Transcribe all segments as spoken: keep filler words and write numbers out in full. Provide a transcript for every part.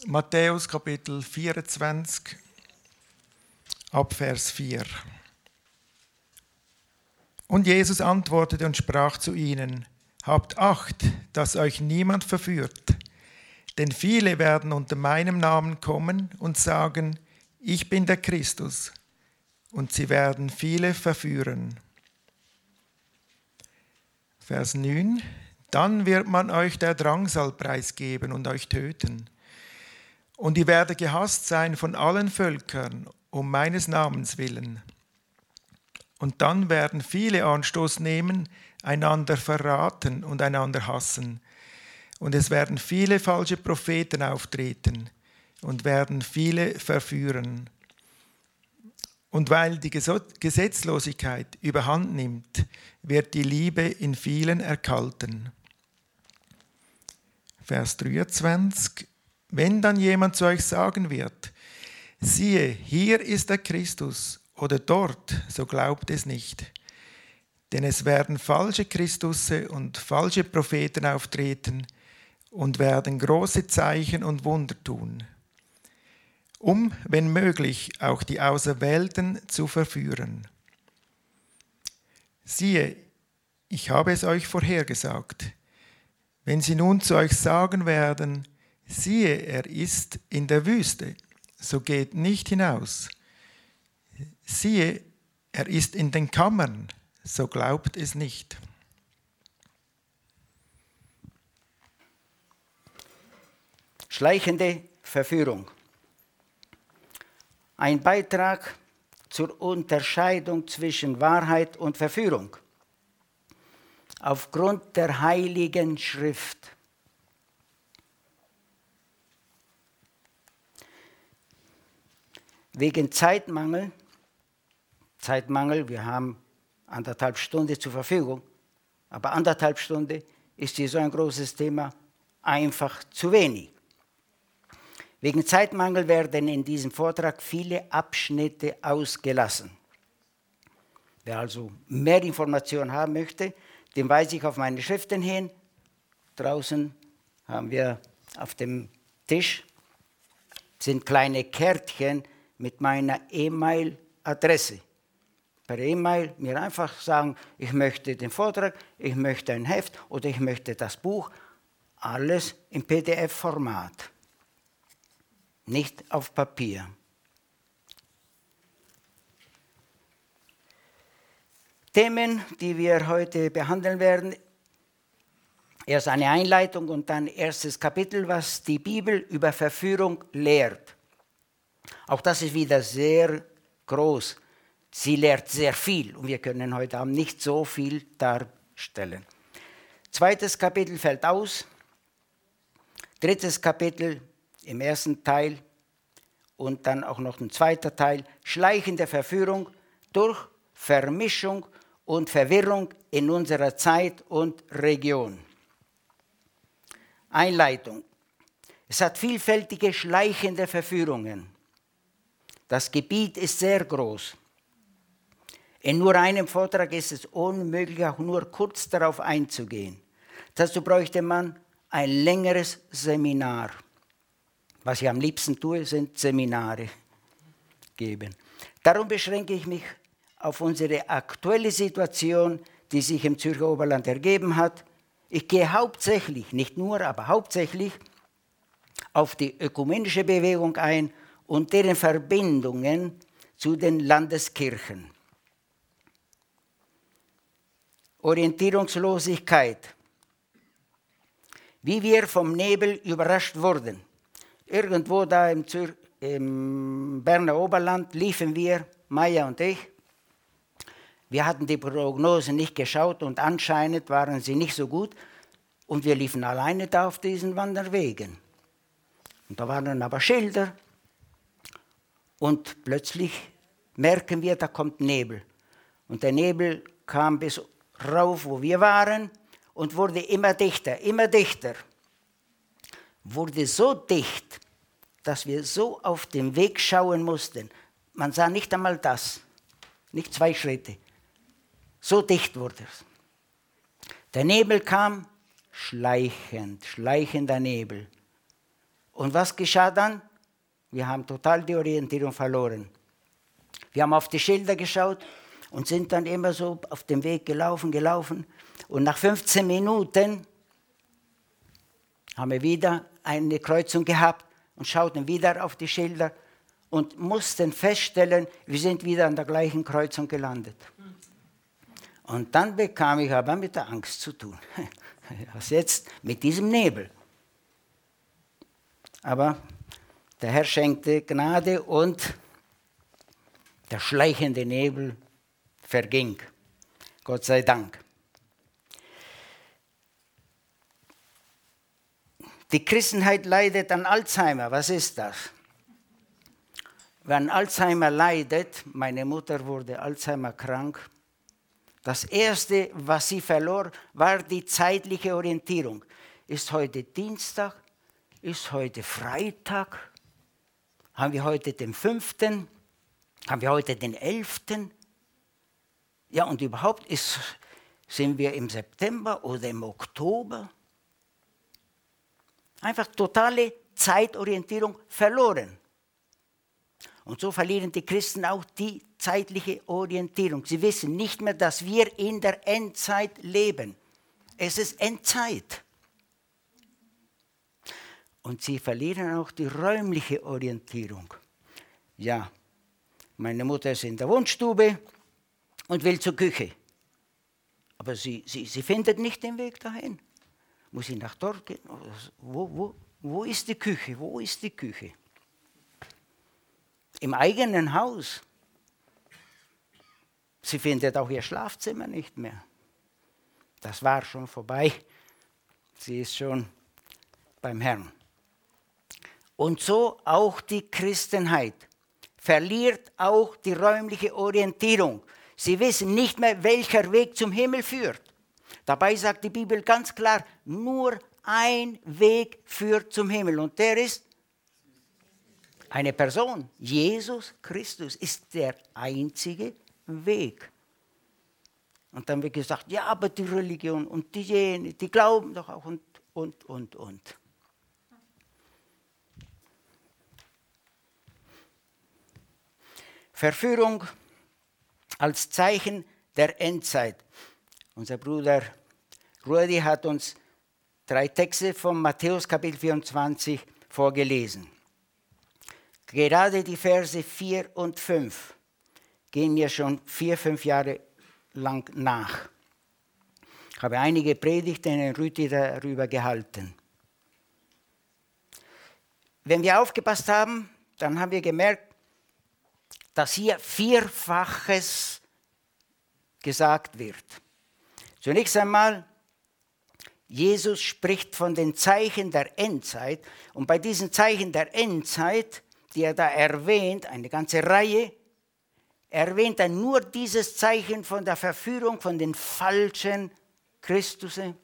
Matthäus Kapitel vierundzwanzig, ab Vers vier. Und Jesus antwortete und sprach zu ihnen: Habt Acht, dass euch niemand verführt. Denn viele werden unter meinem Namen kommen und sagen: Ich bin der Christus. Und sie werden viele verführen. Vers neun. Dann wird man euch der Drangsal preisgeben und euch töten. Und ihr werdet gehasst sein von allen Völkern, um meines Namens willen. Und dann werden viele Anstoß nehmen, einander verraten und einander hassen. Und es werden viele falsche Propheten auftreten und werden viele verführen. Und weil die Gesetzlosigkeit überhand nimmt, wird die Liebe in vielen erkalten. Vers dreiundzwanzig. Wenn dann jemand zu euch sagen wird: Siehe, hier ist der Christus, oder dort, so glaubt es nicht. Denn es werden falsche Christusse und falsche Propheten auftreten und werden große Zeichen und Wunder tun, um, wenn möglich, auch die Auserwählten zu verführen. Siehe, ich habe es euch vorhergesagt. Wenn sie nun zu euch sagen werden: Siehe, er ist in der Wüste, so geht nicht hinaus. Siehe, er ist in den Kammern, so glaubt es nicht. Schleichende Verführung. Ein Beitrag zur Unterscheidung zwischen Wahrheit und Verführung. Aufgrund der Heiligen Schrift. Wegen Zeitmangel, Zeitmangel, wir haben anderthalb Stunden zur Verfügung, aber anderthalb Stunden ist hier so ein großes Thema einfach zu wenig. Wegen Zeitmangel werden in diesem Vortrag viele Abschnitte ausgelassen. Wer also mehr Informationen haben möchte, dem weise ich auf meine Schriften hin. Draußen haben wir auf dem Tisch sind kleine Kärtchen mit meiner E-Mail-Adresse. Per E-Mail mir einfach sagen, ich möchte den Vortrag, ich möchte ein Heft oder ich möchte das Buch. Alles im P D F-Format, nicht auf Papier. Themen, die wir heute behandeln werden. Erst eine Einleitung und dann erstes Kapitel, was die Bibel über Verführung lehrt. Auch das ist wieder sehr groß. Sie lehrt sehr viel und wir können heute Abend nicht so viel darstellen. Zweites Kapitel fällt aus. Drittes Kapitel im ersten Teil und dann auch noch ein zweiter Teil. Schleichende Verführung durch Vermischung und Verwirrung in unserer Zeit und Region. Einleitung. Es hat vielfältige schleichende Verführungen. Das Gebiet ist sehr groß. In nur einem Vortrag ist es unmöglich, auch nur kurz darauf einzugehen. Dazu bräuchte man ein längeres Seminar. Was ich am liebsten tue, sind Seminare geben. Darum beschränke ich mich auf unsere aktuelle Situation, die sich im Zürcher Oberland ergeben hat. Ich gehe hauptsächlich, nicht nur, aber hauptsächlich auf die ökumenische Bewegung ein und deren Verbindungen zu den Landeskirchen. Orientierungslosigkeit. Wie wir vom Nebel überrascht wurden. Irgendwo da im, Zür- im Berner Oberland liefen wir, Maya und ich. Wir hatten die Prognosen nicht geschaut und anscheinend waren sie nicht so gut. Und wir liefen alleine da auf diesen Wanderwegen. Und da waren dann aber Schilder. Und plötzlich merken wir, da kommt Nebel. Und der Nebel kam bis rauf, wo wir waren, und wurde immer dichter, immer dichter. Wurde so dicht, dass wir so auf den Weg schauen mussten. Man sah nicht einmal das, nicht zwei Schritte. So dicht wurde es. Der Nebel kam schleichend, schleichender Nebel. Und was geschah dann? Wir haben total die Orientierung verloren. Wir haben auf die Schilder geschaut und sind dann immer so auf dem Weg gelaufen, gelaufen. Und nach fünfzehn Minuten haben wir wieder eine Kreuzung gehabt und schauten wieder auf die Schilder und mussten feststellen, wir sind wieder an der gleichen Kreuzung gelandet. Und dann bekam ich aber mit der Angst zu tun. Was jetzt mit diesem Nebel? Aber der Herr schenkte Gnade und der schleichende Nebel verging. Gott sei Dank. Die Christenheit leidet an Alzheimer. Was ist das? Wenn Alzheimer leidet, meine Mutter wurde Alzheimer krank, das Erste, was sie verlor, war die zeitliche Orientierung. Ist heute Dienstag? Ist heute Freitag? Haben wir heute den fünften? Haben wir heute den elften? Ja, und überhaupt ist, sind wir im September oder im Oktober? Einfach totale Zeitorientierung verloren. Und so verlieren die Christen auch die zeitliche Orientierung. Sie wissen nicht mehr, dass wir in der Endzeit leben. Es ist Endzeit. Und sie verlieren auch die räumliche Orientierung. Ja, meine Mutter ist in der Wohnstube und will zur Küche. Aber sie, sie, sie findet nicht den Weg dahin. Muss sie nach dort gehen? Wo, wo, wo ist die Küche? Wo ist die Küche? Im eigenen Haus. Sie findet auch ihr Schlafzimmer nicht mehr. Das war schon vorbei. Sie ist schon beim Herrn. Und so auch die Christenheit verliert auch die räumliche Orientierung. Sie wissen nicht mehr, welcher Weg zum Himmel führt. Dabei sagt die Bibel ganz klar, nur ein Weg führt zum Himmel. Und der ist eine Person. Jesus Christus ist der einzige Weg. Und dann wird gesagt, ja, aber die Religion und die jene, die glauben doch auch und, und, und, und. Verführung als Zeichen der Endzeit. Unser Bruder Rudi hat uns drei Texte von Matthäus Kapitel vierundzwanzig vorgelesen. Gerade die Verse vier und fünf gehen mir schon vier, fünf Jahre lang nach. Ich habe einige Predigten in Rüti darüber gehalten. Wenn wir aufgepasst haben, dann haben wir gemerkt, dass hier Vierfaches gesagt wird. Zunächst einmal, Jesus spricht von den Zeichen der Endzeit. Und bei diesen Zeichen der Endzeit, die er da erwähnt, eine ganze Reihe, erwähnt er nur dieses Zeichen von der Verführung von den falschen Christusen.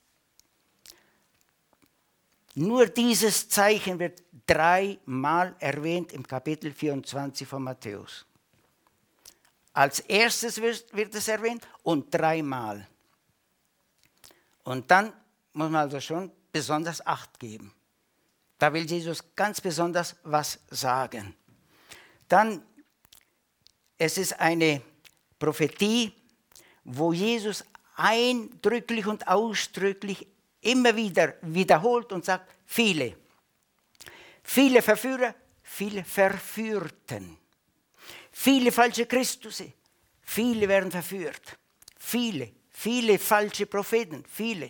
Nur dieses Zeichen wird dreimal erwähnt im Kapitel vierundzwanzig von Matthäus. Als erstes wird es erwähnt und dreimal. Und dann muss man also schon besonders Acht geben. Da will Jesus ganz besonders was sagen. Dann, es ist eine Prophetie, wo Jesus eindrücklich und ausdrücklich immer wieder wiederholt und sagt, viele. Viele Verführer, viele Verführten. Viele falsche Christusse, viele werden verführt. Viele, viele falsche Propheten, viele.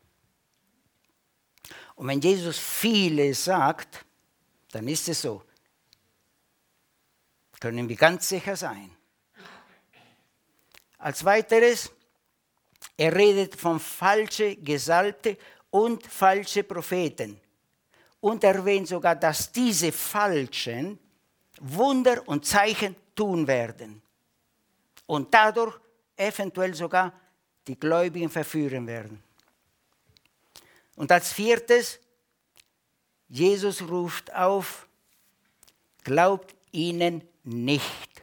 Und wenn Jesus viele sagt, dann ist es so. Können wir ganz sicher sein. Als weiteres, er redet von falsche Gesalbte und falsche Propheten. Und erwähnt sogar, dass diese Falschen Wunder und Zeichen tun werden. Und dadurch eventuell sogar die Gläubigen verführen werden. Und als viertes, Jesus ruft auf, glaubt ihnen nicht.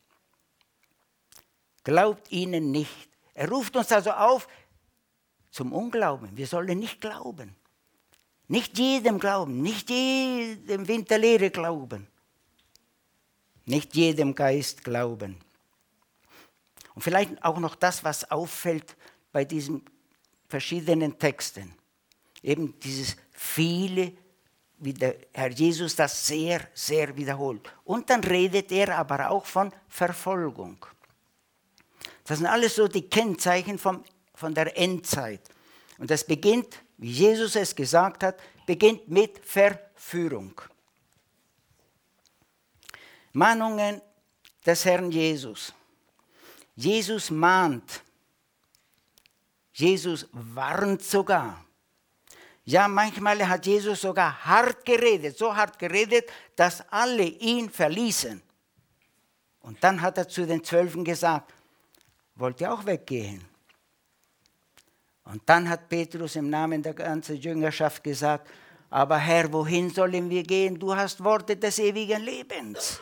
Glaubt ihnen nicht. Er ruft uns also auf zum Unglauben. Wir sollen nicht glauben. Nicht jedem glauben, nicht jedem Wind der Lehre glauben, nicht jedem Geist glauben. Und vielleicht auch noch das, was auffällt bei diesen verschiedenen Texten. Eben dieses viele, wie der Herr Jesus das sehr, sehr wiederholt. Und dann redet er aber auch von Verfolgung. Das sind alles so die Kennzeichen vom, von der Endzeit. Und das beginnt, wie Jesus es gesagt hat, beginnt mit Verführung. Mahnungen des Herrn Jesus. Jesus mahnt. Jesus warnt sogar. Ja, manchmal hat Jesus sogar hart geredet, so hart geredet, dass alle ihn verließen. Und dann hat er zu den Zwölfen gesagt, wollt ihr auch weggehen? Und dann hat Petrus im Namen der ganzen Jüngerschaft gesagt, aber Herr, wohin sollen wir gehen? Du hast Worte des ewigen Lebens.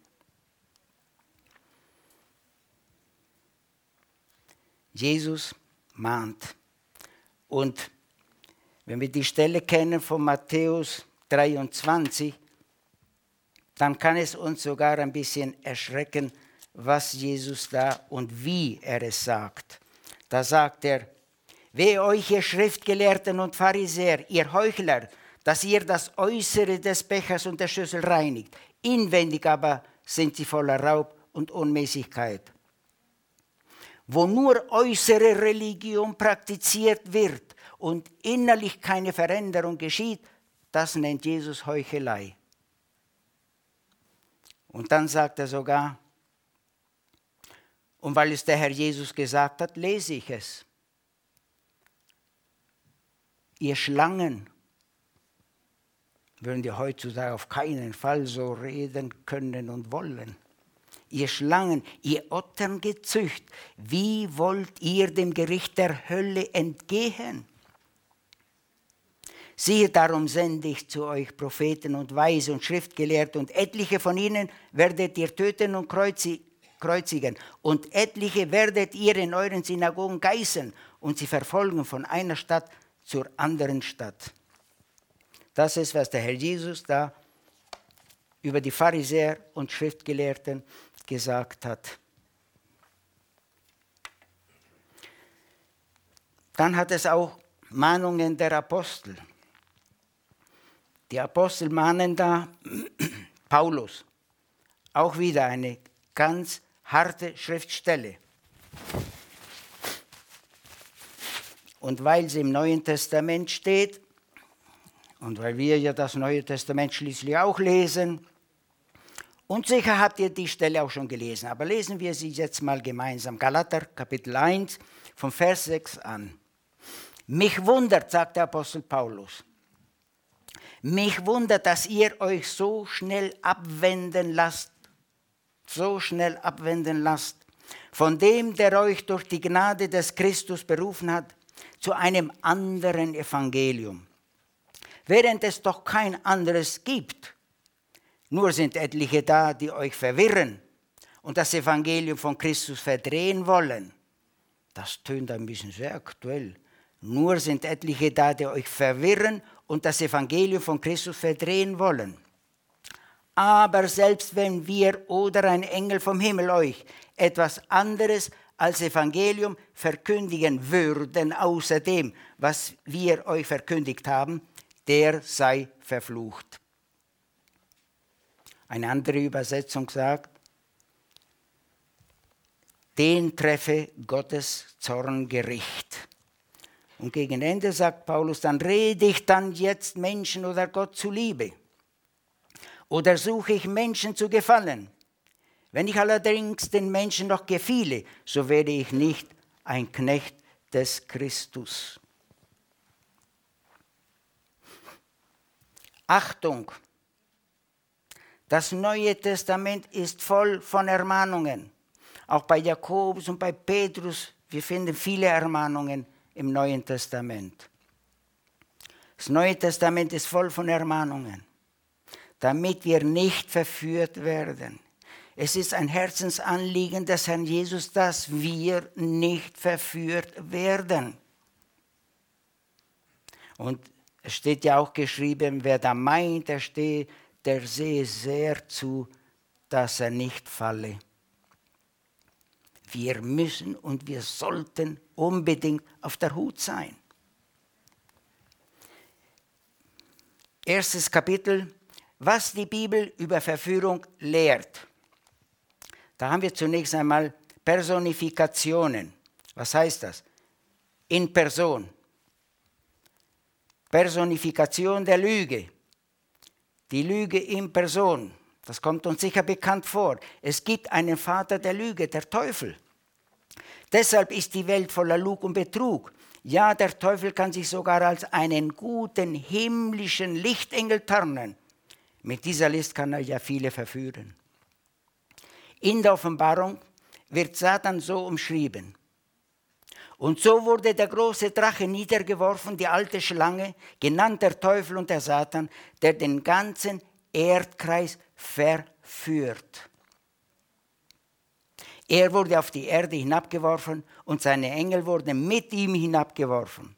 Jesus mahnt. Und wenn wir die Stelle kennen von Matthäus dreiundzwanzig, dann kann es uns sogar ein bisschen erschrecken, was Jesus da und wie er es sagt. Da sagt er, wehe euch, ihr Schriftgelehrten und Pharisäer, ihr Heuchler, dass ihr das Äußere des Bechers und der Schüssel reinigt. Inwendig aber sind sie voller Raub und Unmäßigkeit. Wo nur äußere Religion praktiziert wird und innerlich keine Veränderung geschieht, das nennt Jesus Heuchelei. Und dann sagt er sogar, und weil es der Herr Jesus gesagt hat, lese ich es. Ihr Schlangen, würden wir heutzutage auf keinen Fall so reden können und wollen. Ihr Schlangen, ihr Otterngezücht, wie wollt ihr dem Gericht der Hölle entgehen? Siehe, darum sende ich zu euch Propheten und Weise und Schriftgelehrte, und etliche von ihnen werdet ihr töten und kreuzigen, und etliche werdet ihr in euren Synagogen geißeln und sie verfolgen von einer Stadt zur anderen Stadt. Das ist, was der Herr Jesus da über die Pharisäer und Schriftgelehrten gesagt hat. Dann hat es auch Mahnungen der Apostel. Die Apostel mahnen da Paulus. Auch wieder eine ganz harte Schriftstelle. Und weil sie im Neuen Testament steht, und weil wir ja das Neue Testament schließlich auch lesen, und sicher habt ihr die Stelle auch schon gelesen, aber lesen wir sie jetzt mal gemeinsam. Galater Kapitel eins, von Vers sechs an. Mich wundert, sagt der Apostel Paulus, mich wundert, dass ihr euch so schnell abwenden lasst, so schnell abwenden lasst, von dem, der euch durch die Gnade des Christus berufen hat, zu einem anderen Evangelium. Während es doch kein anderes gibt. Nur sind etliche da, die euch verwirren und das Evangelium von Christus verdrehen wollen. Das tönt ein bisschen sehr aktuell. Nur sind etliche da, die euch verwirren und das Evangelium von Christus verdrehen wollen. Aber selbst wenn wir oder ein Engel vom Himmel euch etwas anderes als Evangelium verkündigen würden, außer dem, was wir euch verkündigt haben, der sei verflucht. Eine andere Übersetzung sagt, den treffe Gottes Zorngericht. Und gegen Ende sagt Paulus, dann rede ich dann jetzt Menschen oder Gott zuliebe? Oder suche ich Menschen zu gefallen? Wenn ich allerdings den Menschen noch gefiele, so werde ich nicht ein Knecht des Christus. Achtung! Das Neue Testament ist voll von Ermahnungen. Auch bei Jakobus und bei Petrus, wir finden viele Ermahnungen im Neuen Testament. Das Neue Testament ist voll von Ermahnungen, damit wir nicht verführt werden. Es ist ein Herzensanliegen des Herrn Jesus, dass wir nicht verführt werden. Und Es steht ja auch geschrieben, wer da meint, er stehe, der sehe sehr zu, dass er nicht falle. Wir müssen und wir sollten unbedingt auf der Hut sein. Erstes Kapitel, was die Bibel über Verführung lehrt. Da haben wir zunächst einmal Personifikationen. Was heißt das? In Person. Personifikation der Lüge. Die Lüge in Person. Das kommt uns sicher bekannt vor. Es gibt einen Vater der Lüge, der Teufel. Deshalb ist die Welt voller Lug und Betrug. Ja, der Teufel kann sich sogar als einen guten himmlischen Lichtengel tarnen. Mit dieser List kann er ja viele verführen. In der Offenbarung wird Satan so umschrieben. Und so wurde der große Drache niedergeworfen, die alte Schlange, genannt der Teufel und der Satan, der den ganzen Erdkreis verführt. Er wurde auf die Erde hinabgeworfen und seine Engel wurden mit ihm hinabgeworfen.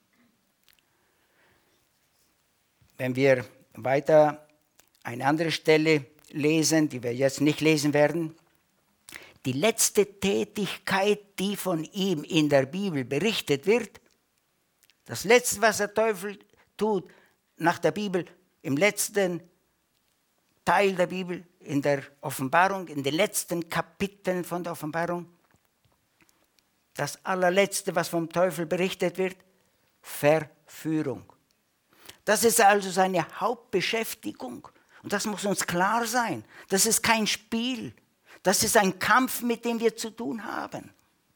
Wenn wir weiter eine andere Stelle lesen, die wir jetzt nicht lesen werden, die letzte Tätigkeit, die von ihm in der Bibel berichtet wird, das Letzte, was der Teufel tut nach der Bibel, im letzten Teil der Bibel, in der Offenbarung, in den letzten Kapiteln von der Offenbarung, das allerletzte, was vom Teufel berichtet wird, Verführung. Das ist also seine Hauptbeschäftigung. Und das muss uns klar sein. Das ist kein Spiel. Das ist ein Kampf, mit dem wir zu tun haben.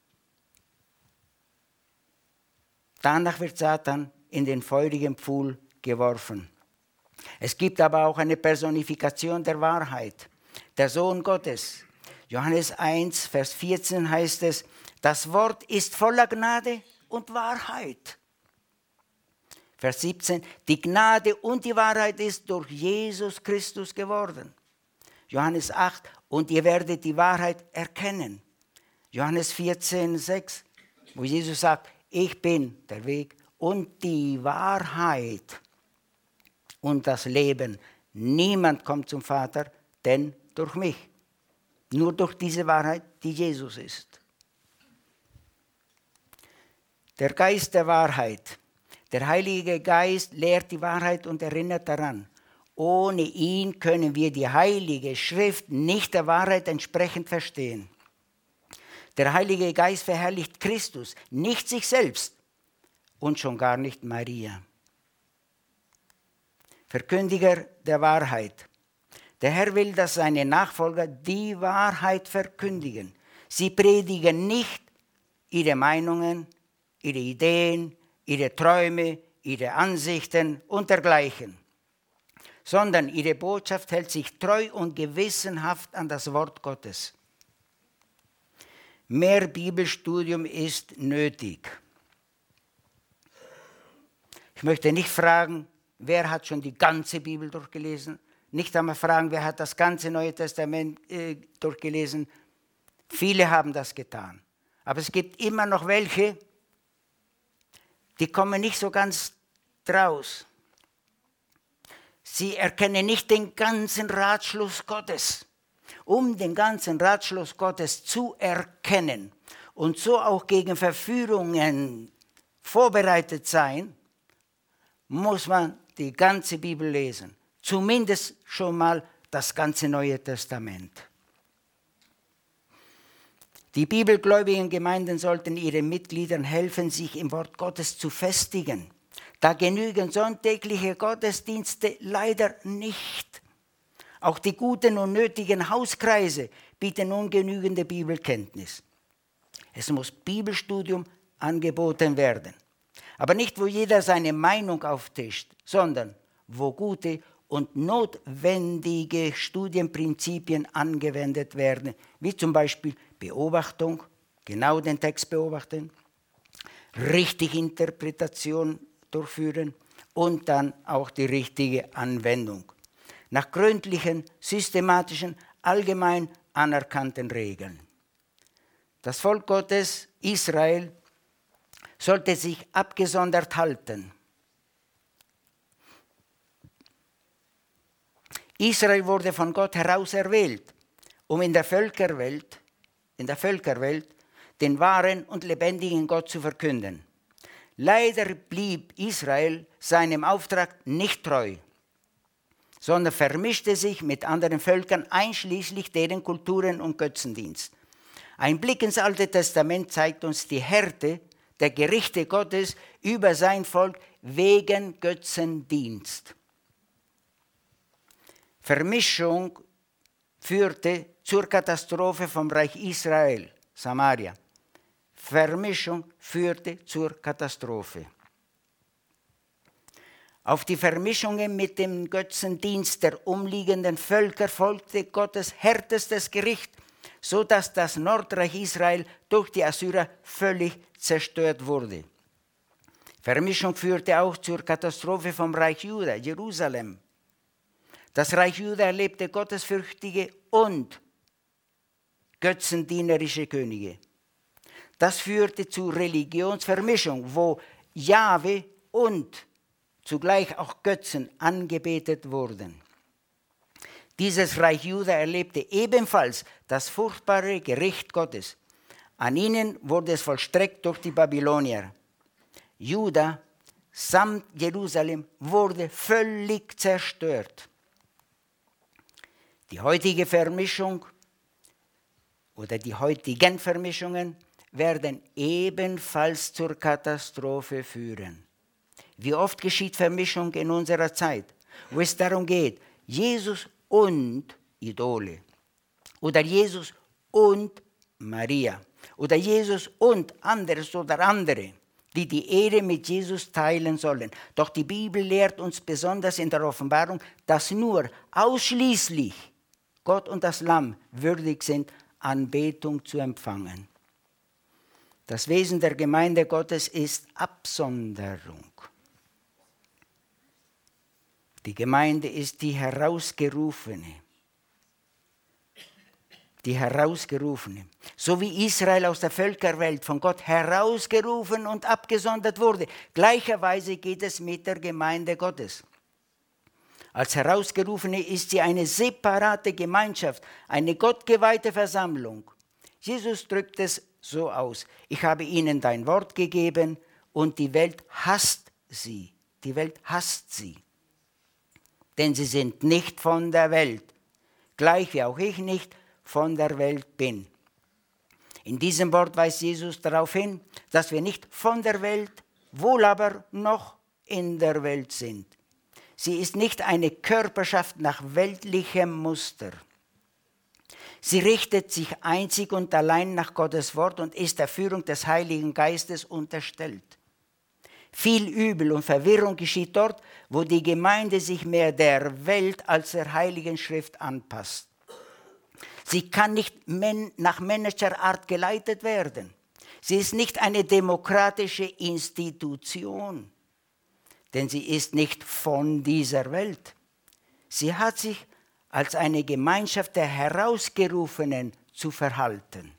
Danach wird Satan in den feurigen Pfuhl geworfen. Es gibt aber auch eine Personifikation der Wahrheit, der Sohn Gottes. Johannes eins, Vers vierzehn heißt es, das Wort ist voller Gnade und Wahrheit. Vers siebzehn, die Gnade und die Wahrheit ist durch Jesus Christus geworden. Johannes acht, und ihr werdet die Wahrheit erkennen. Johannes vierzehn, sechs, wo Jesus sagt, ich bin der Weg und die Wahrheit und das Leben. Niemand kommt zum Vater, denn durch mich. Nur durch diese Wahrheit, die Jesus ist. Der Geist der Wahrheit. Der Heilige Geist lehrt die Wahrheit und erinnert daran. Ohne ihn können wir die Heilige Schrift nicht der Wahrheit entsprechend verstehen. Der Heilige Geist verherrlicht Christus, nicht sich selbst und schon gar nicht Maria. Verkündiger der Wahrheit. Der Herr will, dass seine Nachfolger die Wahrheit verkündigen. Sie predigen nicht ihre Meinungen, ihre Ideen, ihre Träume, ihre Ansichten und dergleichen, sondern ihre Botschaft hält sich treu und gewissenhaft an das Wort Gottes. Mehr Bibelstudium ist nötig. Ich möchte nicht fragen, wer hat schon die ganze Bibel durchgelesen? Nicht einmal fragen, wer hat das ganze Neue Testament äh, durchgelesen? Viele haben das getan. Aber es gibt immer noch welche, die kommen nicht so ganz draus. Sie erkennen nicht den ganzen Ratschluss Gottes. Um den ganzen Ratschluss Gottes zu erkennen und so auch gegen Verführungen vorbereitet sein, muss man die ganze Bibel lesen. Zumindest schon mal das ganze Neue Testament. Die bibelgläubigen Gemeinden sollten ihren Mitgliedern helfen, sich im Wort Gottes zu festigen. Da genügen sonntägliche Gottesdienste leider nicht. Auch die guten und nötigen Hauskreise bieten ungenügende Bibelkenntnis. Es muss Bibelstudium angeboten werden. Aber nicht, wo jeder seine Meinung auftischt, sondern wo gute und notwendige Studienprinzipien angewendet werden, wie zum Beispiel Beobachtung, genau den Text beobachten, richtige Interpretation durchführen und dann auch die richtige Anwendung. Nach gründlichen, systematischen, allgemein anerkannten Regeln. Das Volk Gottes, Israel, sollte sich abgesondert halten. Israel wurde von Gott heraus erwählt, um in der Völkerwelt, in der Völkerwelt den wahren und lebendigen Gott zu verkünden. Leider blieb Israel seinem Auftrag nicht treu, sondern vermischte sich mit anderen Völkern, einschließlich deren Kulturen und Götzendienst. Ein Blick ins Alte Testament zeigt uns die Härte der Gerichte Gottes über sein Volk wegen Götzendienst. Vermischung führte zur Katastrophe vom Reich Israel, Samaria. Vermischung führte zur Katastrophe. Auf die Vermischungen mit dem Götzendienst der umliegenden Völker folgte Gottes härtestes Gericht, sodass das Nordreich Israel durch die Assyrer völlig zerstört wurde. Vermischung führte auch zur Katastrophe vom Reich Juda, Jerusalem. Das Reich Juda erlebte gottesfürchtige und götzendienerische Könige. Das führte zu Religionsvermischung, wo Jahwe und zugleich auch Götzen angebetet wurden. Dieses Reich Juda erlebte ebenfalls das furchtbare Gericht Gottes. An ihnen wurde es vollstreckt durch die Babylonier. Juda samt Jerusalem wurde völlig zerstört. Die heutige Vermischung oder die heutigen Vermischungen werden ebenfalls zur Katastrophe führen. Wie oft geschieht Vermischung in unserer Zeit, wo es darum geht, Jesus und Idole oder Jesus und Maria oder Jesus und anderes oder andere, die die Ehre mit Jesus teilen sollen. Doch die Bibel lehrt uns besonders in der Offenbarung, dass nur ausschließlich Gott und das Lamm würdig sind, Anbetung zu empfangen. Das Wesen der Gemeinde Gottes ist Absonderung. Die Gemeinde ist die Herausgerufene. Die Herausgerufene. So wie Israel aus der Völkerwelt von Gott herausgerufen und abgesondert wurde, gleicherweise geht es mit der Gemeinde Gottes. Als Herausgerufene ist sie eine separate Gemeinschaft, eine gottgeweihte Versammlung. Jesus drückt es so aus: Ich habe ihnen dein Wort gegeben und die Welt hasst sie. Die Welt hasst sie. Denn sie sind nicht von der Welt, gleich wie auch ich nicht von der Welt bin. In diesem Wort weist Jesus darauf hin, dass wir nicht von der Welt, wohl aber noch in der Welt sind. Sie ist nicht eine Körperschaft nach weltlichem Muster. Sie richtet sich einzig und allein nach Gottes Wort und ist der Führung des Heiligen Geistes unterstellt. Viel Übel und Verwirrung geschieht dort, wo die Gemeinde sich mehr der Welt als der Heiligen Schrift anpasst. Sie kann nicht nach Managerart geleitet werden. Sie ist nicht eine demokratische Institution, denn sie ist nicht von dieser Welt. Sie hat sich als eine Gemeinschaft der Herausgerufenen zu verhalten.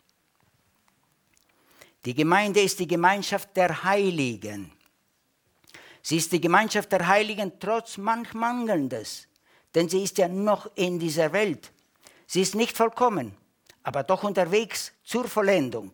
Die Gemeinde ist die Gemeinschaft der Heiligen. Sie ist die Gemeinschaft der Heiligen trotz manch Mangelndes, denn sie ist ja noch in dieser Welt. Sie ist nicht vollkommen, aber doch unterwegs zur Vollendung.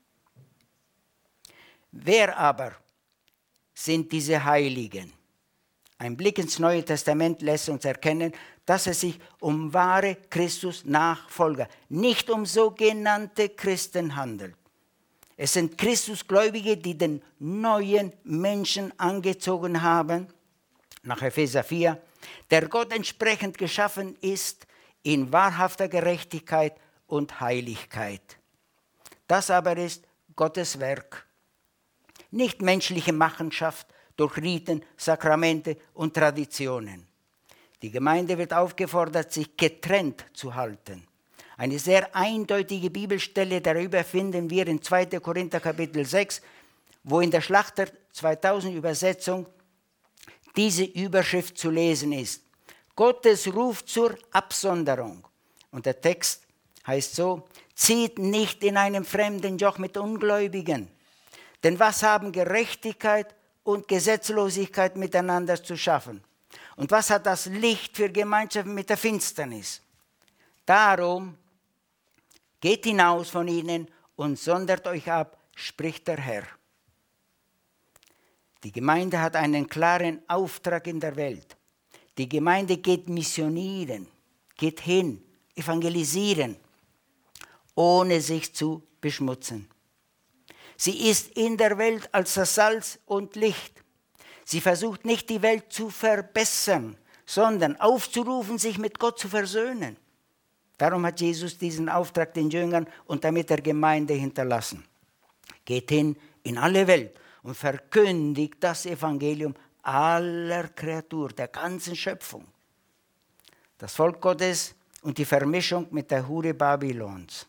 Wer aber sind diese Heiligen? Ein Blick ins Neue Testament lässt uns erkennen, dass es sich um wahre Christus-Nachfolger, nicht um sogenannte Christen handelt. Es sind Christusgläubige, die den neuen Menschen angezogen haben, nach Epheser vier, der Gott entsprechend geschaffen ist in wahrhafter Gerechtigkeit und Heiligkeit. Das aber ist Gottes Werk, nicht menschliche Machenschaft durch Riten, Sakramente und Traditionen. Die Gemeinde wird aufgefordert, sich getrennt zu halten. Eine sehr eindeutige Bibelstelle darüber finden wir in zweiter Korinther Kapitel sechs, wo in der Schlachter zweitausend Übersetzung diese Überschrift zu lesen ist: Gottes Ruf zur Absonderung. Und der Text heißt so: Zieht nicht in einem fremden Joch mit Ungläubigen. Denn was haben Gerechtigkeit und Gesetzlosigkeit miteinander zu schaffen? Und was hat das Licht für Gemeinschaft mit der Finsternis? Darum geht hinaus von ihnen und sondert euch ab, spricht der Herr. Die Gemeinde hat einen klaren Auftrag in der Welt. Die Gemeinde geht missionieren, geht hin, evangelisieren, ohne sich zu beschmutzen. Sie ist in der Welt als das Salz und Licht. Sie versucht nicht, die Welt zu verbessern, sondern aufzurufen, sich mit Gott zu versöhnen. Darum hat Jesus diesen Auftrag den Jüngern und damit der Gemeinde hinterlassen. Geht hin in alle Welt und verkündigt das Evangelium aller Kreatur, der ganzen Schöpfung. Das Volk Gottes und die Vermischung mit der Hure Babylons.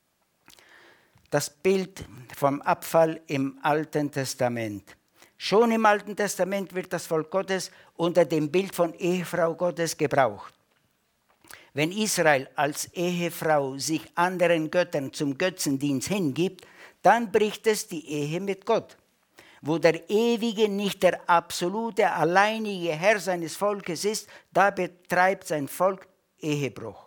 Das Bild vom Abfall im Alten Testament. Schon im Alten Testament wird das Volk Gottes unter dem Bild von Ehefrau Gottes gebraucht. Wenn Israel als Ehefrau sich anderen Göttern zum Götzendienst hingibt, dann bricht es die Ehe mit Gott. Wo der Ewige nicht der absolute, alleinige Herr seines Volkes ist, da betreibt sein Volk Ehebruch.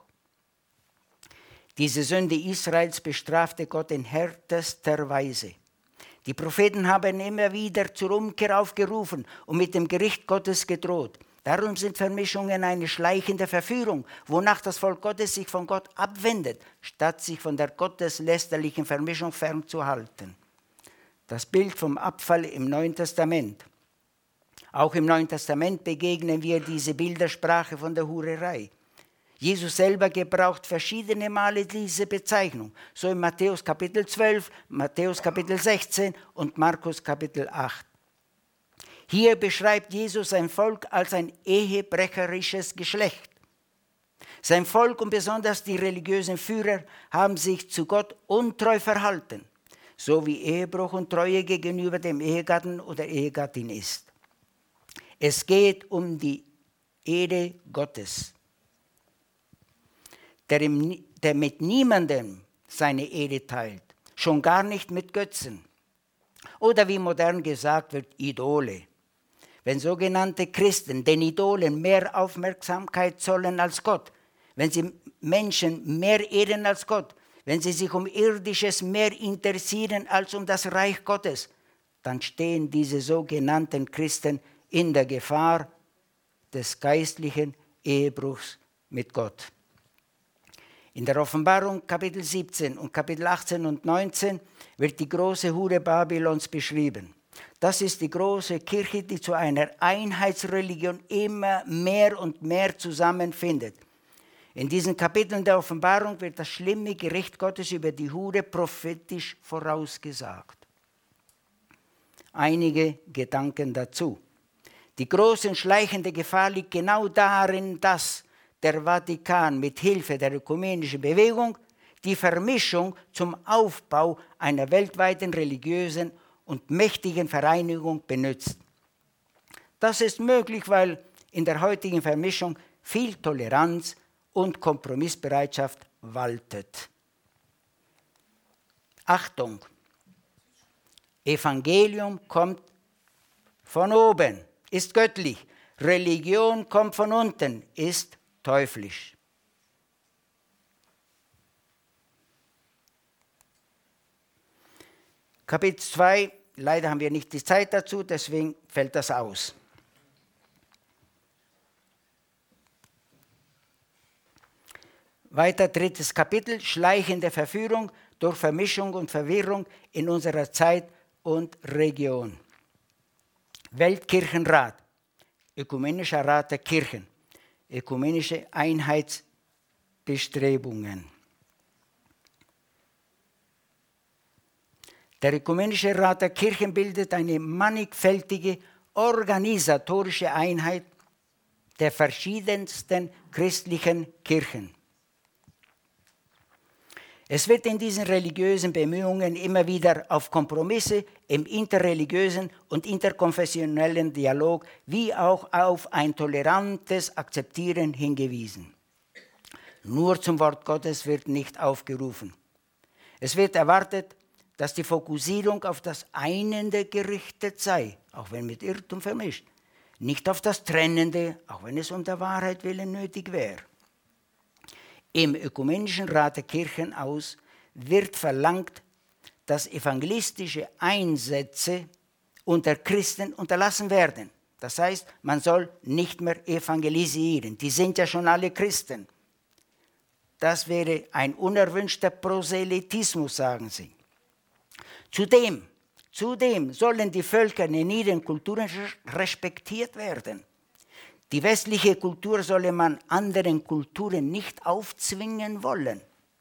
Diese Sünde Israels bestrafte Gott in härtester Weise. Die Propheten haben immer wieder zur Umkehr aufgerufen und mit dem Gericht Gottes gedroht. Darum sind Vermischungen eine schleichende Verführung, wonach das Volk Gottes sich von Gott abwendet, statt sich von der gotteslästerlichen Vermischung fernzuhalten. Das Bild vom Abfall im Neuen Testament. Auch im Neuen Testament begegnen wir diese Bildersprache von der Hurerei. Jesus selber gebraucht verschiedene Male diese Bezeichnung, so in Matthäus Kapitel zwölf, Matthäus Kapitel sechzehn und Markus Kapitel acht. Hier beschreibt Jesus sein Volk als ein ehebrecherisches Geschlecht. Sein Volk und besonders die religiösen Führer haben sich zu Gott untreu verhalten, so wie Ehebruch und Treue gegenüber dem Ehegatten oder Ehegattin ist. Es geht um die Ehre Gottes. Der, im, der mit niemandem seine Ehre teilt, schon gar nicht mit Götzen. Oder wie modern gesagt wird, Idole. Wenn sogenannte Christen den Idolen mehr Aufmerksamkeit zollen als Gott, wenn sie Menschen mehr ehren als Gott, wenn sie sich um Irdisches mehr interessieren als um das Reich Gottes, dann stehen diese sogenannten Christen in der Gefahr des geistlichen Ehebruchs mit Gott. In der Offenbarung Kapitel siebzehn und Kapitel achtzehn und neunzehn wird die große Hure Babylons beschrieben. Das ist die große Kirche, die zu einer Einheitsreligion immer mehr und mehr zusammenfindet. In diesen Kapiteln der Offenbarung wird das schlimme Gericht Gottes über die Hure prophetisch vorausgesagt. Einige Gedanken dazu. Die große und schleichende Gefahr liegt genau darin, dass der Vatikan mit Hilfe der ökumenischen Bewegung die Vermischung zum Aufbau einer weltweiten religiösen und mächtigen Vereinigung benutzt. Das ist möglich, weil in der heutigen Vermischung viel Toleranz und Kompromissbereitschaft waltet. Achtung! Evangelium kommt von oben, ist göttlich. Religion kommt von unten, ist teuflisch. Kapitel zwei, leider haben wir nicht die Zeit dazu, deswegen fällt das aus. Weiter drittes Kapitel, schleichende Verführung durch Vermischung und Verwirrung in unserer Zeit und Region. Weltkirchenrat, Ökumenischer Rat der Kirchen, ökumenische Einheitsbestrebungen. Der Ökumenische Rat der Kirchen bildet eine mannigfältige organisatorische Einheit der verschiedensten christlichen Kirchen. Es wird in diesen religiösen Bemühungen immer wieder auf Kompromisse im interreligiösen und interkonfessionellen Dialog wie auch auf ein tolerantes Akzeptieren hingewiesen. Nur zum Wort Gottes wird nicht aufgerufen. Es wird erwartet, dass die Fokussierung auf das Einende gerichtet sei, auch wenn mit Irrtum vermischt. nicht auf das Trennende, auch wenn es um der Wahrheit willen nötig wäre. Im Ökumenischen Rat der Kirchen aus wird verlangt, dass evangelistische Einsätze unter Christen unterlassen werden. Das heißt, man soll nicht mehr evangelisieren. Die sind ja schon alle Christen. Das wäre ein unerwünschter Proselytismus, sagen sie. Zudem, zudem sollen die Völker in ihren Kulturen respektiert werden. Die westliche Kultur solle man anderen Kulturen nicht aufzwingen wollen.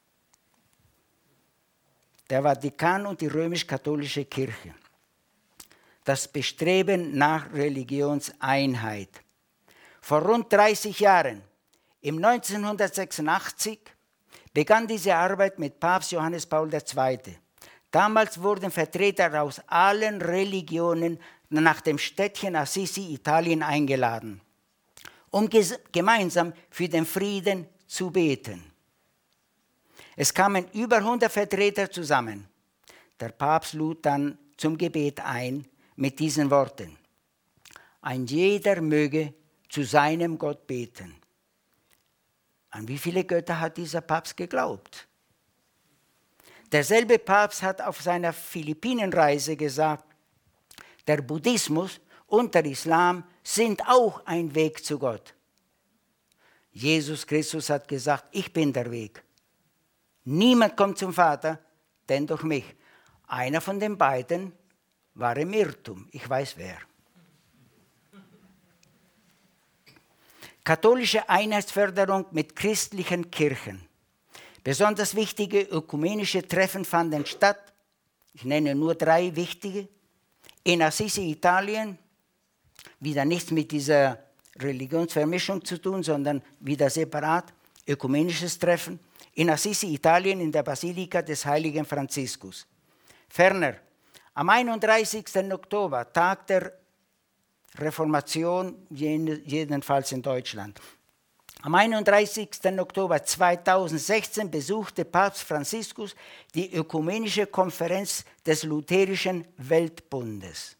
Der Vatikan und die römisch-katholische Kirche. Das Bestreben nach Religionseinheit. Vor rund dreißig Jahren, im neunzehnhundertsechsundachtzig, begann diese Arbeit mit Papst Johannes Paul der Zweite. Damals wurden Vertreter aus allen Religionen nach dem Städtchen Assisi, Italien, eingeladen, um gemeinsam für den Frieden zu beten. Es kamen über hundert Vertreter zusammen. Der Papst lud dann zum Gebet ein mit diesen Worten: Ein jeder möge zu seinem Gott beten. An wie viele Götter hat dieser Papst geglaubt? Derselbe Papst hat auf seiner Philippinenreise gesagt, der Buddhismus und der Islam sind auch ein Weg zu Gott. Jesus Christus hat gesagt, ich bin der Weg. Niemand kommt zum Vater, denn durch mich. Einer von den beiden war im Irrtum. Ich weiß wer. Katholische Einheitsförderung mit christlichen Kirchen. Besonders wichtige ökumenische Treffen fanden statt. Ich nenne nur drei wichtige. In Assisi, Italien, wieder nichts mit dieser Religionsvermischung zu tun, sondern wieder separat, ökumenisches Treffen. In Assisi, Italien, in der Basilika des heiligen Franziskus. Ferner, am einunddreißigsten Oktober, Tag der Reformation, jedenfalls in Deutschland. Am einunddreißigsten Oktober zweitausendsechzehn besuchte Papst Franziskus die Ökumenische Konferenz des Lutherischen Weltbundes.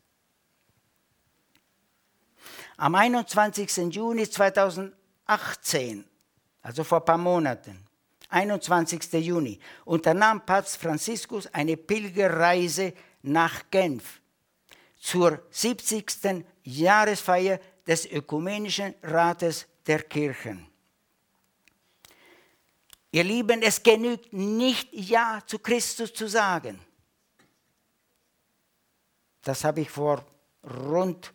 Am einundzwanzigsten Juni zweitausendachtzehn, also vor ein paar Monaten, einundzwanzigsten Juni, unternahm Papst Franziskus eine Pilgerreise nach Genf zur siebzigsten Jahresfeier des Ökumenischen Rates der Kirchen. Ihr Lieben, es genügt nicht, Ja zu Christus zu sagen. Das habe ich vor rund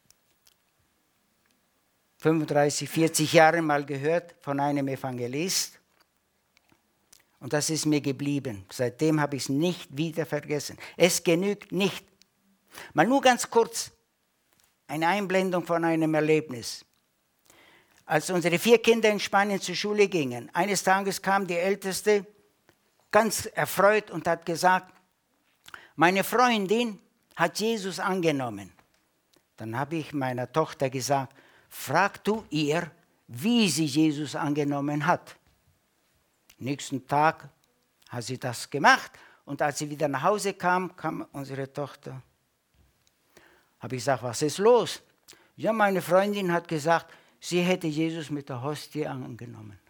fünfunddreißig, vierzig Jahren mal gehört von einem Evangelist. Und das ist mir geblieben. Seitdem habe ich es nicht wieder vergessen. Es genügt nicht. Mal nur ganz kurz eine Einblendung von einem Erlebnis. Als unsere vier Kinder in Spanien zur Schule gingen, eines Tages kam die Älteste ganz erfreut und hat gesagt, meine Freundin hat Jesus angenommen. Dann habe ich meiner Tochter gesagt, frag du ihr, wie sie Jesus angenommen hat. Nächsten Tag hat sie das gemacht und als sie wieder nach Hause kam, kam unsere Tochter. Habe ich gesagt, was ist los? Ja, meine Freundin hat gesagt, sie hätte Jesus mit der Hostie angenommen.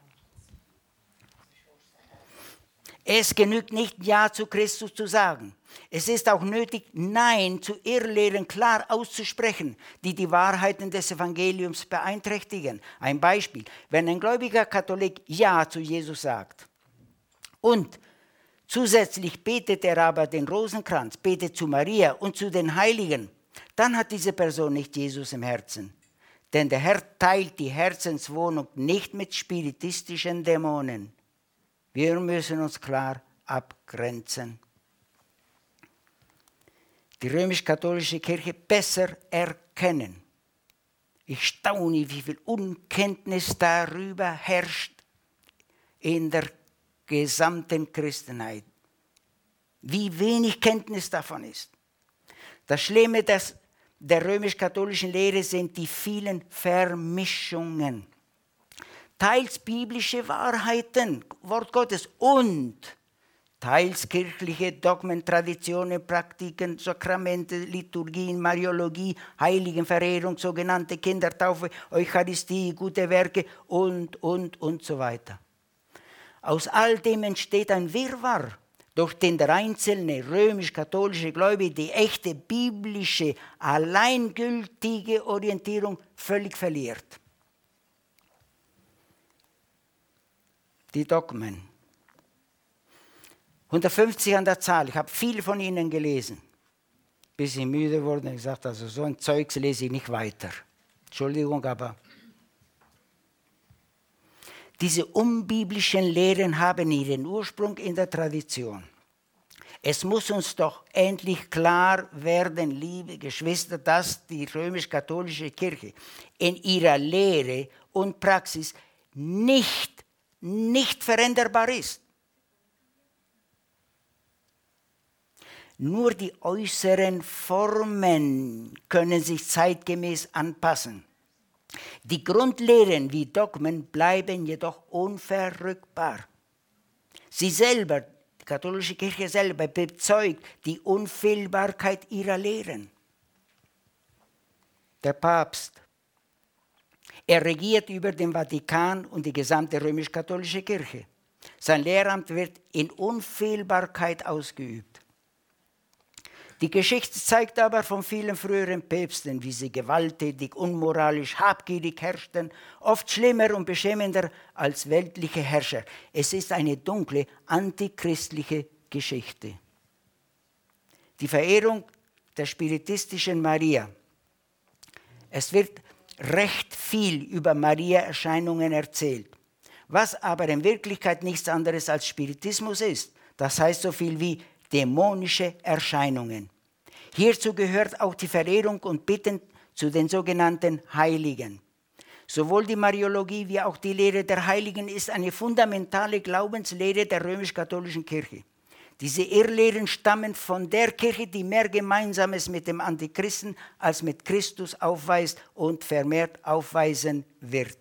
Es genügt nicht, Ja zu Christus zu sagen. Es ist auch nötig, Nein zu Irrlehren klar auszusprechen, die die Wahrheiten des Evangeliums beeinträchtigen. Ein Beispiel, wenn ein gläubiger Katholik Ja zu Jesus sagt und zusätzlich betet er aber den Rosenkranz, betet zu Maria und zu den Heiligen, dann hat diese Person nicht Jesus im Herzen. Denn der Herr teilt die Herzenswohnung nicht mit spiritistischen Dämonen. Wir müssen uns klar abgrenzen. Die römisch-katholische Kirche besser erkennen. Ich staune, wie viel Unkenntnis darüber herrscht in der gesamten Christenheit. Wie wenig Kenntnis davon ist. Das Schlimme des der römisch-katholischen Lehre sind die vielen Vermischungen. Teils biblische Wahrheiten, Wort Gottes und teils kirchliche Dogmen, Traditionen, Praktiken, Sakramente, Liturgien, Mariologie, Heiligenverehrung, sogenannte Kindertaufe, Eucharistie, gute Werke und, und, und so weiter. Aus all dem entsteht ein Wirrwarr, durch den der einzelne römisch-katholische Gläubige die echte biblische, alleingültige Orientierung völlig verliert. Die Dogmen. hundertfünfzig an der Zahl, ich habe viele von ihnen gelesen, bis ich müde wurde und gesagt, also so ein Zeugs lese ich nicht weiter. Entschuldigung, aber diese unbiblischen Lehren haben ihren Ursprung in der Tradition. Es muss uns doch endlich klar werden, liebe Geschwister, dass die römisch-katholische Kirche in ihrer Lehre und Praxis nicht, nicht veränderbar ist. Nur die äußeren Formen können sich zeitgemäß anpassen. Die Grundlehren wie Dogmen bleiben jedoch unverrückbar. Sie selber, die katholische Kirche selber, bezeugt die Unfehlbarkeit ihrer Lehren. Der Papst, er regiert über den Vatikan und die gesamte römisch-katholische Kirche. Sein Lehramt wird in Unfehlbarkeit ausgeübt. Die Geschichte zeigt aber von vielen früheren Päpsten, wie sie gewalttätig, unmoralisch, habgierig herrschten, oft schlimmer und beschämender als weltliche Herrscher. Es ist eine dunkle, antichristliche Geschichte. Die Verehrung der spiritistischen Maria. Es wird recht viel über Maria-Erscheinungen erzählt, was aber in Wirklichkeit nichts anderes als Spiritismus ist. Das heißt so viel wie dämonische Erscheinungen. Hierzu gehört auch die Verehrung und Bitten zu den sogenannten Heiligen. Sowohl die Mariologie wie auch die Lehre der Heiligen ist eine fundamentale Glaubenslehre der römisch-katholischen Kirche. Diese Irrlehren stammen von der Kirche, die mehr Gemeinsames mit dem Antichristen als mit Christus aufweist und vermehrt aufweisen wird.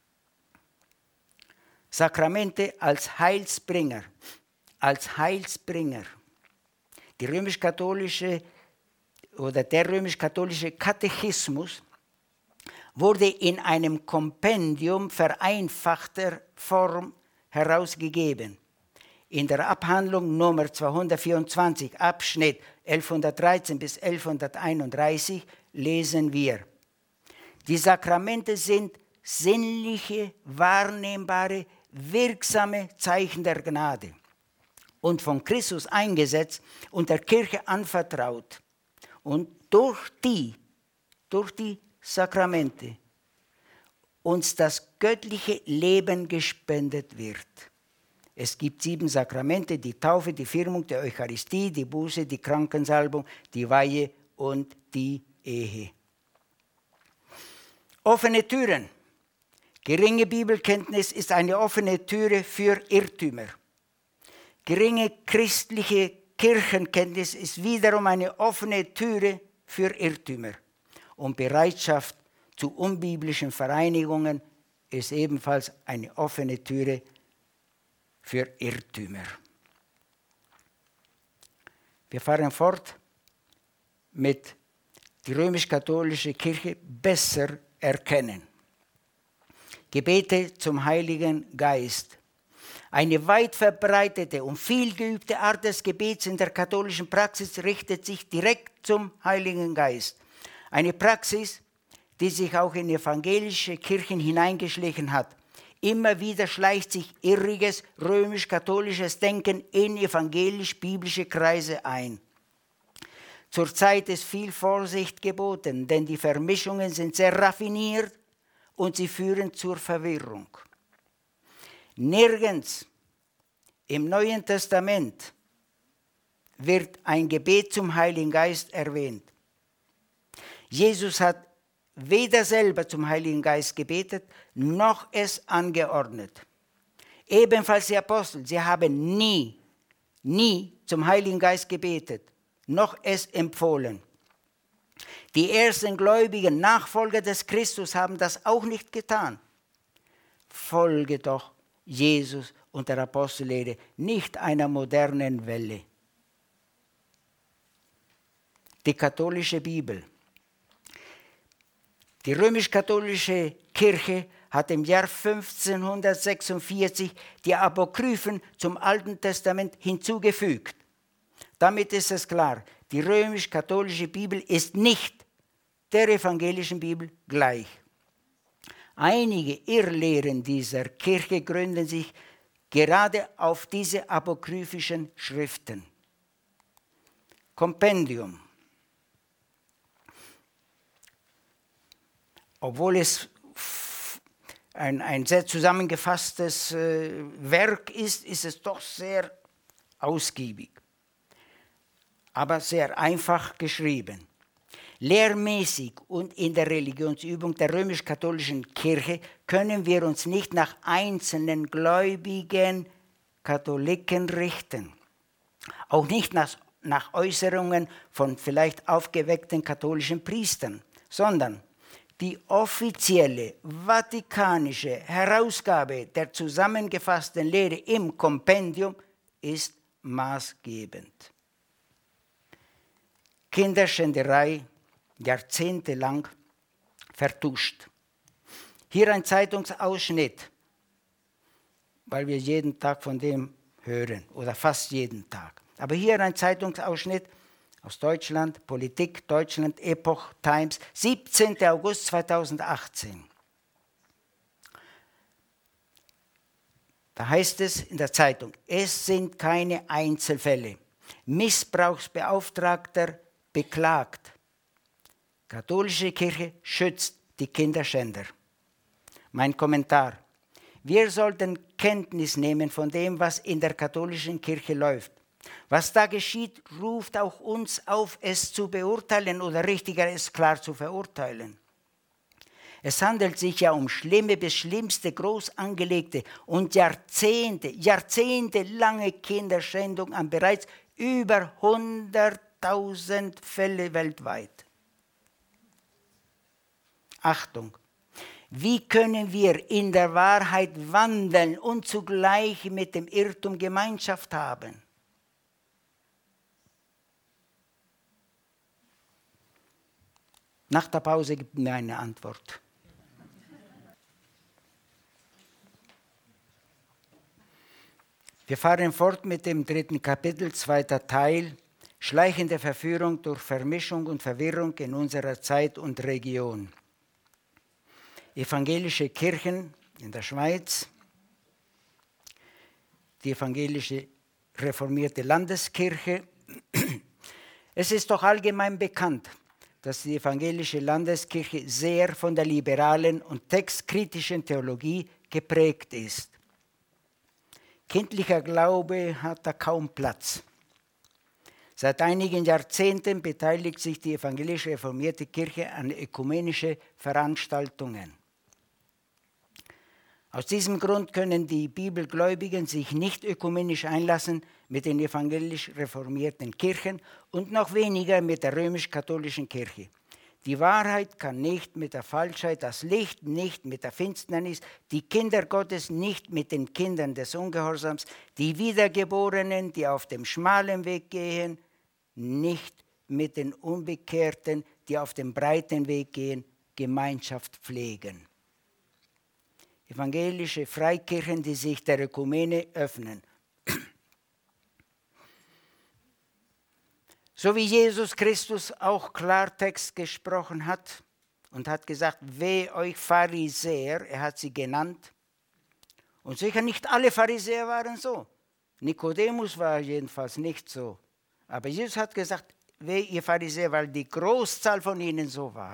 Sakramente als Heilsbringer, als Heilsbringer. Die römisch-katholische oder der römisch-katholische Katechismus wurde in einem Kompendium vereinfachter Form herausgegeben. In der Abhandlung Nummer zweihundertvierundzwanzig, Abschnitt elfhundertdreizehn bis elfhunderteinunddreißig, lesen wir: Die Sakramente sind sinnliche, wahrnehmbare, wirksame Zeichen der Gnade und von Christus eingesetzt und der Kirche anvertraut und durch die, durch die Sakramente uns das göttliche Leben gespendet wird. Es gibt sieben Sakramente, die Taufe, die Firmung, die Eucharistie, die Buße, die Krankensalbung, die Weihe und die Ehe. Offene Türen. Geringe Bibelkenntnis ist eine offene Türe für Irrtümer. Geringe christliche Kirchenkenntnis ist wiederum eine offene Türe für Irrtümer. Und Bereitschaft zu unbiblischen Vereinigungen ist ebenfalls eine offene Türe für Irrtümer. Wir fahren fort mit die römisch-katholische Kirche besser erkennen. Gebete zum Heiligen Geist. Eine weit verbreitete und viel geübte Art des Gebets in der katholischen Praxis richtet sich direkt zum Heiligen Geist. Eine Praxis, die sich auch in evangelische Kirchen hineingeschlichen hat. Immer wieder schleicht sich irriges römisch-katholisches Denken in evangelisch-biblische Kreise ein. Zurzeit ist viel Vorsicht geboten, denn die Vermischungen sind sehr raffiniert und sie führen zur Verwirrung. Nirgends im Neuen Testament wird ein Gebet zum Heiligen Geist erwähnt. Jesus hat weder selber zum Heiligen Geist gebetet, noch es angeordnet. Ebenfalls die Apostel, sie haben nie, nie zum Heiligen Geist gebetet, noch es empfohlen. Die ersten gläubigen Nachfolger des Christus haben das auch nicht getan. Folge doch Jesus und der Apostellehre, nicht einer modernen Welle. Die katholische Bibel. Die römisch-katholische Kirche hat im Jahr fünfzehnhundertsechsundvierzig die Apokryphen zum Alten Testament hinzugefügt. Damit ist es klar, die römisch-katholische Bibel ist nicht der evangelischen Bibel gleich. Einige Irrlehren dieser Kirche gründen sich gerade auf diese apokryphischen Schriften. Kompendium. Obwohl es ein, ein sehr zusammengefasstes äh, Werk ist, ist es doch sehr ausgiebig, aber sehr einfach geschrieben. Lehrmäßig und in der Religionsübung der römisch-katholischen Kirche können wir uns nicht nach einzelnen gläubigen Katholiken richten, auch nicht nach, nach Äußerungen von vielleicht aufgeweckten katholischen Priestern, sondern die offizielle vatikanische Herausgabe der zusammengefassten Lehre im Kompendium ist maßgebend. Kinderschänderei jahrzehntelang vertuscht. Hier ein Zeitungsausschnitt, weil wir jeden Tag von dem hören oder fast jeden Tag. Aber hier ein Zeitungsausschnitt aus Deutschland, Politik, Deutschland, Epoch Times, siebzehnten August zweitausendachtzehn. Da heißt es in der Zeitung, es sind keine Einzelfälle. Missbrauchsbeauftragter beklagt. Katholische Kirche schützt die Kinderschänder. Mein Kommentar. Wir sollten Kenntnis nehmen von dem, was in der katholischen Kirche läuft. Was da geschieht, ruft auch uns auf, es zu beurteilen oder richtiger, es klar zu verurteilen. Es handelt sich ja um schlimme bis schlimmste, groß angelegte und Jahrzehnte, jahrzehntelange Kinderschändung an bereits über hunderttausend Fälle weltweit. Achtung! Wie können wir in der Wahrheit wandeln und zugleich mit dem Irrtum Gemeinschaft haben? Nach der Pause gibt mir eine Antwort. Wir fahren fort mit dem dritten Kapitel, zweiter Teil, schleichende Verführung durch Vermischung und Verwirrung in unserer Zeit und Region. Evangelische Kirchen in der Schweiz, die evangelische reformierte Landeskirche. Es ist doch allgemein bekannt, dass die evangelische Landeskirche sehr von der liberalen und textkritischen Theologie geprägt ist. Kindlicher Glaube hat da kaum Platz. Seit einigen Jahrzehnten beteiligt sich die evangelische reformierte Kirche an ökumenischen Veranstaltungen. Aus diesem Grund können die Bibelgläubigen sich nicht ökumenisch einlassen mit den evangelisch reformierten Kirchen und noch weniger mit der römisch-katholischen Kirche. Die Wahrheit kann nicht mit der Falschheit, das Licht nicht mit der Finsternis, die Kinder Gottes nicht mit den Kindern des Ungehorsams, die Wiedergeborenen, die auf dem schmalen Weg gehen, nicht mit den Unbekehrten, die auf dem breiten Weg gehen, Gemeinschaft pflegen. Evangelische Freikirchen, die sich der Ökumene öffnen. So wie Jesus Christus auch Klartext gesprochen hat und hat gesagt, weh euch Pharisäer, er hat sie genannt. Und sicher nicht alle Pharisäer waren so. Nikodemus war jedenfalls nicht so. Aber Jesus hat gesagt, weh ihr Pharisäer, weil die Großzahl von ihnen so war.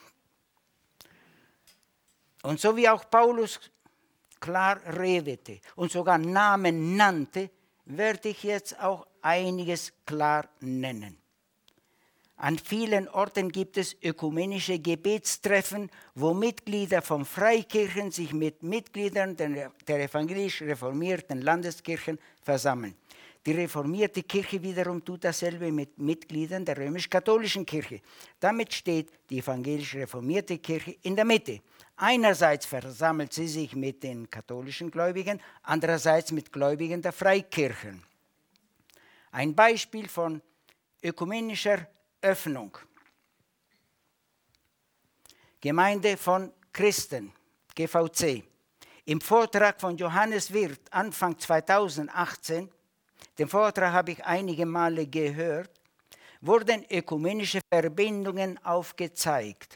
Und so wie auch Paulus klar redete und sogar Namen nannte, werde ich jetzt auch einiges klar nennen. An vielen Orten gibt es ökumenische Gebetstreffen, wo Mitglieder von Freikirchen sich mit Mitgliedern der, der evangelisch reformierten Landeskirchen versammeln. Die reformierte Kirche wiederum tut dasselbe mit Mitgliedern der römisch-katholischen Kirche. Damit steht die evangelisch reformierte Kirche in der Mitte. Einerseits versammelt sie sich mit den katholischen Gläubigen, andererseits mit Gläubigen der Freikirchen. Ein Beispiel von ökumenischer Öffnung. Gemeinde von Christen, G V C. Im Vortrag von Johannes Wirth, Anfang zweitausendachtzehn, den Vortrag habe ich einige Male gehört, wurden ökumenische Verbindungen aufgezeigt.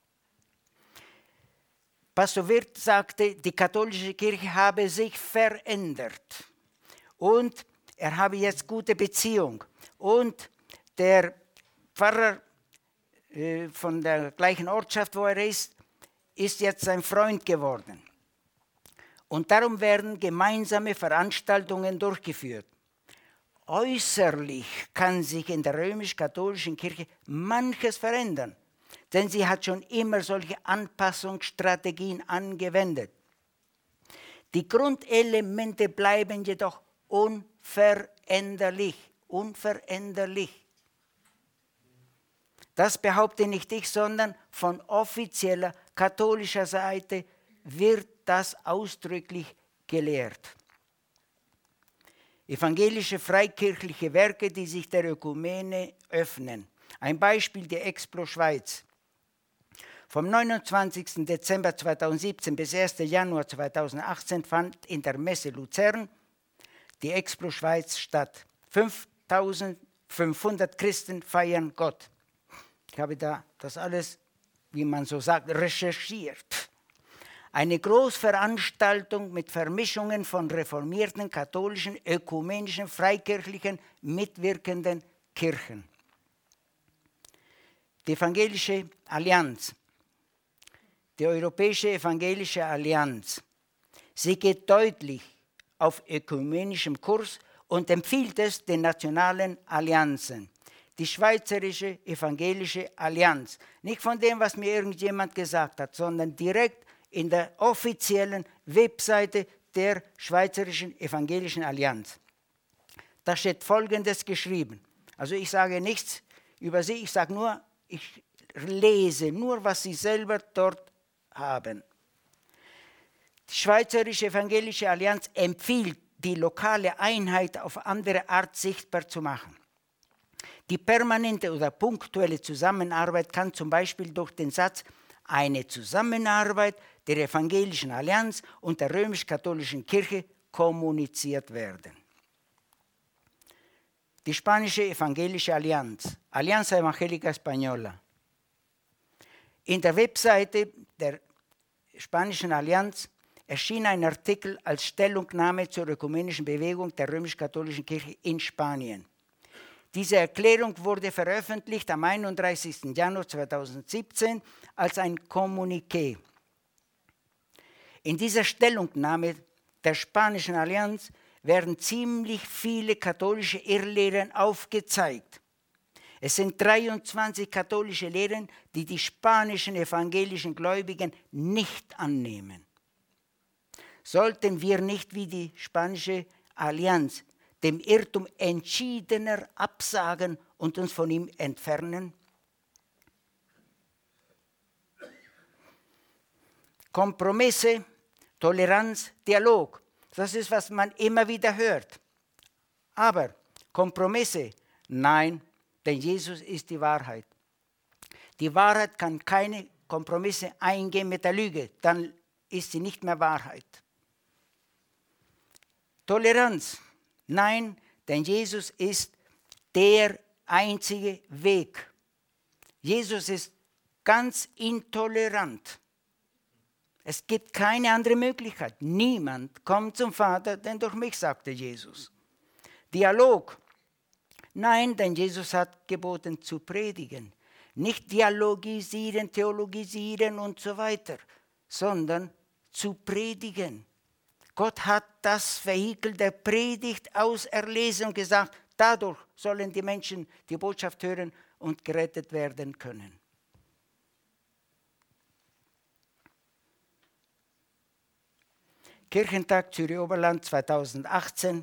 Pastor Wirth sagte, die katholische Kirche habe sich verändert und er habe jetzt gute Beziehung. Und der Pfarrer äh, von der gleichen Ortschaft, wo er ist, ist jetzt sein Freund geworden. Und darum werden gemeinsame Veranstaltungen durchgeführt. Äußerlich kann sich in der römisch-katholischen Kirche manches verändern, denn sie hat schon immer solche Anpassungsstrategien angewendet. Die Grundelemente bleiben jedoch unveränderlich, unveränderlich. Das behaupte nicht ich, sondern von offizieller katholischer Seite wird das ausdrücklich gelehrt. Evangelische freikirchliche Werke, die sich der Ökumene öffnen. Ein Beispiel die Explo Schweiz. Vom neunundzwanzigsten Dezember zweitausendsiebzehn bis ersten Januar zweitausendachtzehn fand in der Messe Luzern die Explo Schweiz statt. fünftausendfünfhundert Christen feiern Gott. Ich habe da das alles, wie man so sagt, recherchiert. Eine Großveranstaltung mit Vermischungen von reformierten, katholischen, ökumenischen, freikirchlichen, mitwirkenden Kirchen. Die Evangelische Allianz, die Europäische Evangelische Allianz, sie geht deutlich auf ökumenischem Kurs und empfiehlt es den nationalen Allianzen. Die Schweizerische Evangelische Allianz, nicht von dem, was mir irgendjemand gesagt hat, sondern direkt in der offiziellen Webseite der Schweizerischen Evangelischen Allianz. Da steht Folgendes geschrieben. Also ich sage nichts über sie, ich sage nur, ich lese nur, was sie selber dort haben. Die Schweizerische Evangelische Allianz empfiehlt, die lokale Einheit auf andere Art sichtbar zu machen. Die permanente oder punktuelle Zusammenarbeit kann zum Beispiel durch den Satz eine Zusammenarbeit der Evangelischen Allianz und der römisch-katholischen Kirche kommuniziert werden. Die Spanische Evangelische Allianz, Alianza Evangélica Española. In der Webseite der Spanischen Allianz erschien ein Artikel als Stellungnahme zur ökumenischen Bewegung der römisch-katholischen Kirche in Spanien. Diese Erklärung wurde veröffentlicht am einunddreißigsten Januar zweitausendsiebzehn als ein Kommuniqué. In dieser Stellungnahme der Spanischen Allianz werden ziemlich viele katholische Irrlehren aufgezeigt. Es sind dreiundzwanzig katholische Lehren, die die spanischen evangelischen Gläubigen nicht annehmen. Sollten wir nicht wie die Spanische Allianz dem Irrtum entschiedener absagen und uns von ihm entfernen? Kompromisse, Toleranz, Dialog. Das ist, was man immer wieder hört. Aber Kompromisse, nein, denn Jesus ist die Wahrheit. Die Wahrheit kann keine Kompromisse eingehen mit der Lüge, dann ist sie nicht mehr Wahrheit. Toleranz, nein, denn Jesus ist der einzige Weg. Jesus ist ganz intolerant. Es gibt keine andere Möglichkeit. Niemand kommt zum Vater, denn durch mich, sagte Jesus. Dialog. Nein, denn Jesus hat geboten zu predigen. Nicht dialogisieren, theologisieren und so weiter, sondern zu predigen. Gott hat das Vehikel der Predigt auserlesen und gesagt, dadurch sollen die Menschen die Botschaft hören und gerettet werden können. Kirchentag Zürich-Oberland zweitausendachtzehn.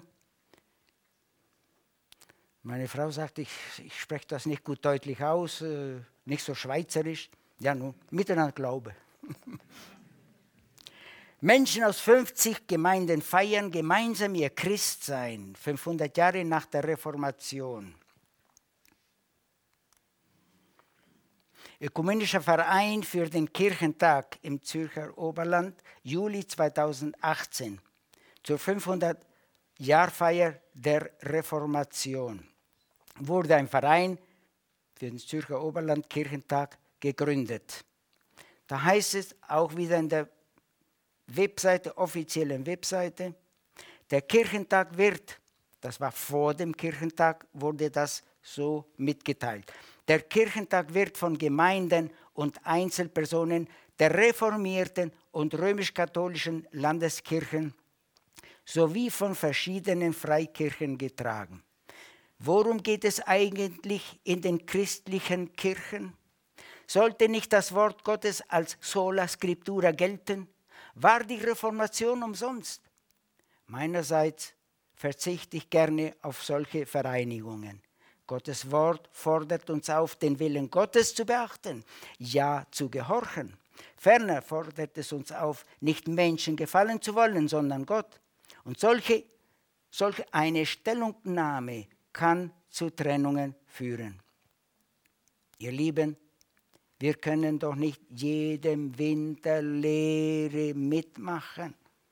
Meine Frau sagt, ich, ich spreche das nicht gut deutlich aus, äh, nicht so schweizerisch. Ja, nun, miteinander Glaube. Menschen aus fünfzig Gemeinden feiern gemeinsam ihr Christsein, fünfhundert Jahre nach der Reformation. Ökumenischer Verein für den Kirchentag im Zürcher Oberland, Juli zweitausendachtzehn, zur fünfhundert-Jahrfeier der Reformation, wurde ein Verein für den Zürcher Oberland Kirchentag gegründet. Da heißt es auch wieder in der Webseite, offiziellen Webseite, der Kirchentag wird, das war vor dem Kirchentag, wurde das so mitgeteilt. Der Kirchentag wird von Gemeinden und Einzelpersonen der reformierten und römisch-katholischen Landeskirchen sowie von verschiedenen Freikirchen getragen. Worum geht es eigentlich in den christlichen Kirchen? Sollte nicht das Wort Gottes als sola scriptura gelten? War die Reformation umsonst? Meinerseits verzichte ich gerne auf solche Vereinigungen. Gottes Wort fordert uns auf, den Willen Gottes zu beachten, ja zu gehorchen. Ferner fordert es uns auf, nicht Menschen gefallen zu wollen, sondern Gott. Und solche, solche eine Stellungnahme kann zu Trennungen führen. Ihr Lieben, wir können doch nicht jedem Wind der Lehre mitmachen.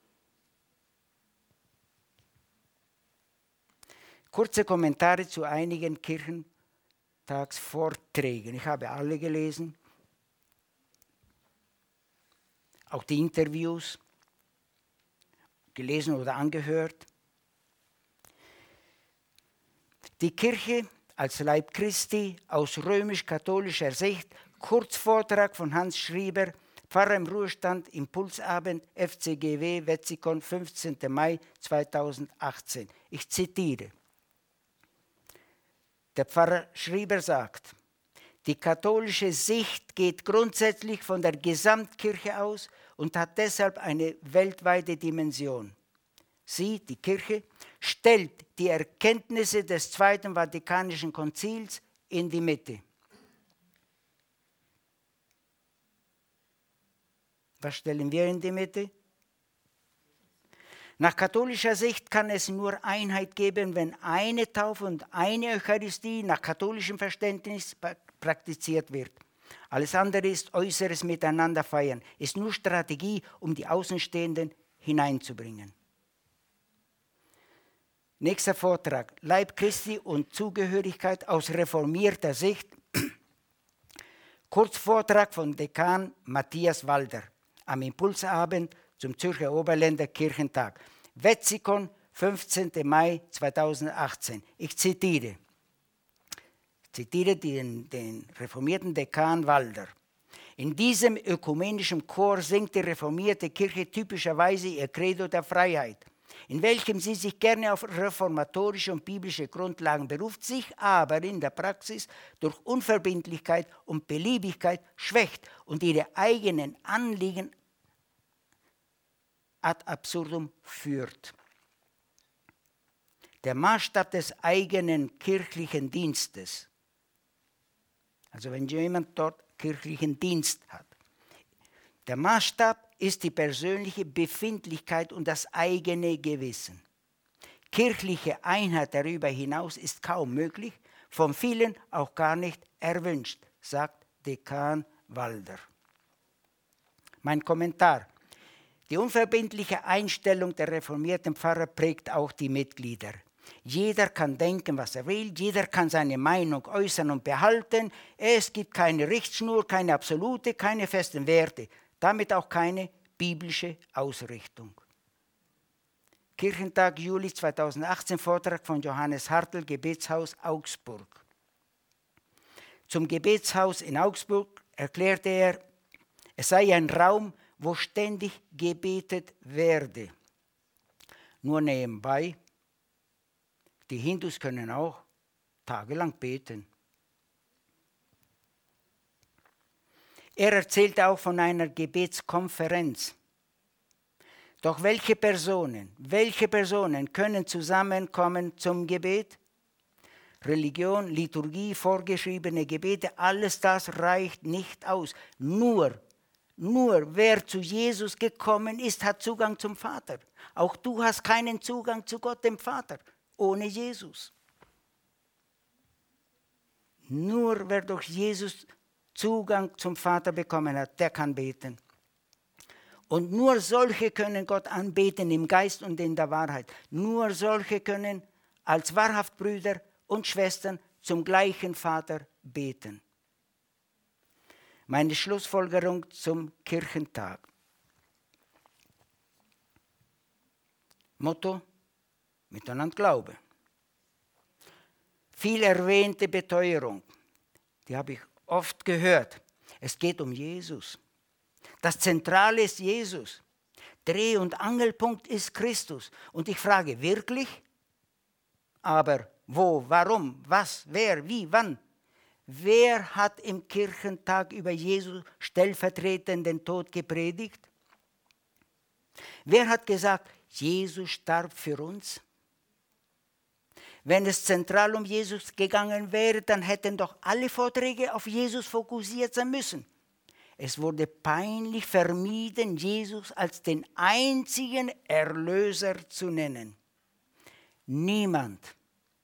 Kurze Kommentare zu einigen Kirchentagsvorträgen. Ich habe alle gelesen, auch die Interviews, gelesen oder angehört. Die Kirche als Leib Christi aus römisch-katholischer Sicht, Kurzvortrag von Hans Schrieber, Pfarrer im Ruhestand, Impulsabend, F C G W, Wetzikon, fünfzehnten Mai zweitausendachtzehn. Ich zitiere. Der Pfarrer Schrieber sagt, die katholische Sicht geht grundsätzlich von der Gesamtkirche aus und hat deshalb eine weltweite Dimension. Sie, die Kirche, stellt die Erkenntnisse des Zweiten Vatikanischen Konzils in die Mitte. Was stellen wir in die Mitte? Nach katholischer Sicht kann es nur Einheit geben, wenn eine Taufe und eine Eucharistie nach katholischem Verständnis praktiziert wird. Alles andere ist äußeres Miteinander feiern, ist nur Strategie, um die Außenstehenden hineinzubringen. Nächster Vortrag, Leib Christi und Zugehörigkeit aus reformierter Sicht. Kurzvortrag von Dekan Matthias Walder am Impulsabend zum Zürcher Oberländer Kirchentag. Wetzikon, fünfzehnten Mai zweitausendachtzehn. Ich zitiere. Ich zitiere den, den reformierten Dekan Walder. In diesem ökumenischen Chor singt die reformierte Kirche typischerweise ihr Credo der Freiheit, in welchem sie sich gerne auf reformatorische und biblische Grundlagen beruft, sich aber in der Praxis durch Unverbindlichkeit und Beliebigkeit schwächt und ihre eigenen Anliegen ad absurdum führt. Der Maßstab des eigenen kirchlichen Dienstes, also wenn jemand dort kirchlichen Dienst hat, der Maßstab ist die persönliche Befindlichkeit und das eigene Gewissen. Kirchliche Einheit darüber hinaus ist kaum möglich, von vielen auch gar nicht erwünscht, sagt Dekan Walder. Mein Kommentar. Die unverbindliche Einstellung der reformierten Pfarrer prägt auch die Mitglieder. Jeder kann denken, was er will, jeder kann seine Meinung äußern und behalten. Es gibt keine Richtschnur, keine absolute, keine festen Werte, damit auch keine biblische Ausrichtung. Kirchentag Juli zweitausendachtzehn, Vortrag von Johannes Hartl, Gebetshaus Augsburg. Zum Gebetshaus in Augsburg erklärte er, es sei ein Raum, wo ständig gebetet werde. Nur nebenbei, die Hindus können auch tagelang beten. Er erzählte auch von einer Gebetskonferenz. Doch welche Personen, welche Personen können zusammenkommen zum Gebet? Religion, Liturgie, vorgeschriebene Gebete, alles das reicht nicht aus. Nur Nur wer zu Jesus gekommen ist, hat Zugang zum Vater. Auch du hast keinen Zugang zu Gott, dem Vater, ohne Jesus. Nur wer durch Jesus Zugang zum Vater bekommen hat, der kann beten. Und nur solche können Gott anbeten im Geist und in der Wahrheit. Nur solche können als wahrhaft Brüder und Schwestern zum gleichen Vater beten. Meine Schlussfolgerung zum Kirchentag. Motto: Miteinander Glaube. Viel erwähnte Beteuerung, die habe ich oft gehört. Es geht um Jesus. Das Zentrale ist Jesus. Dreh- und Angelpunkt ist Christus. Und ich frage, wirklich? Aber wo, warum, was, wer, wie, wann? Wer hat im Kirchentag über Jesus stellvertretenden Tod gepredigt? Wer hat gesagt, Jesus starb für uns? Wenn es zentral um Jesus gegangen wäre, dann hätten doch alle Vorträge auf Jesus fokussiert sein müssen. Es wurde peinlich vermieden, Jesus als den einzigen Erlöser zu nennen. Niemand,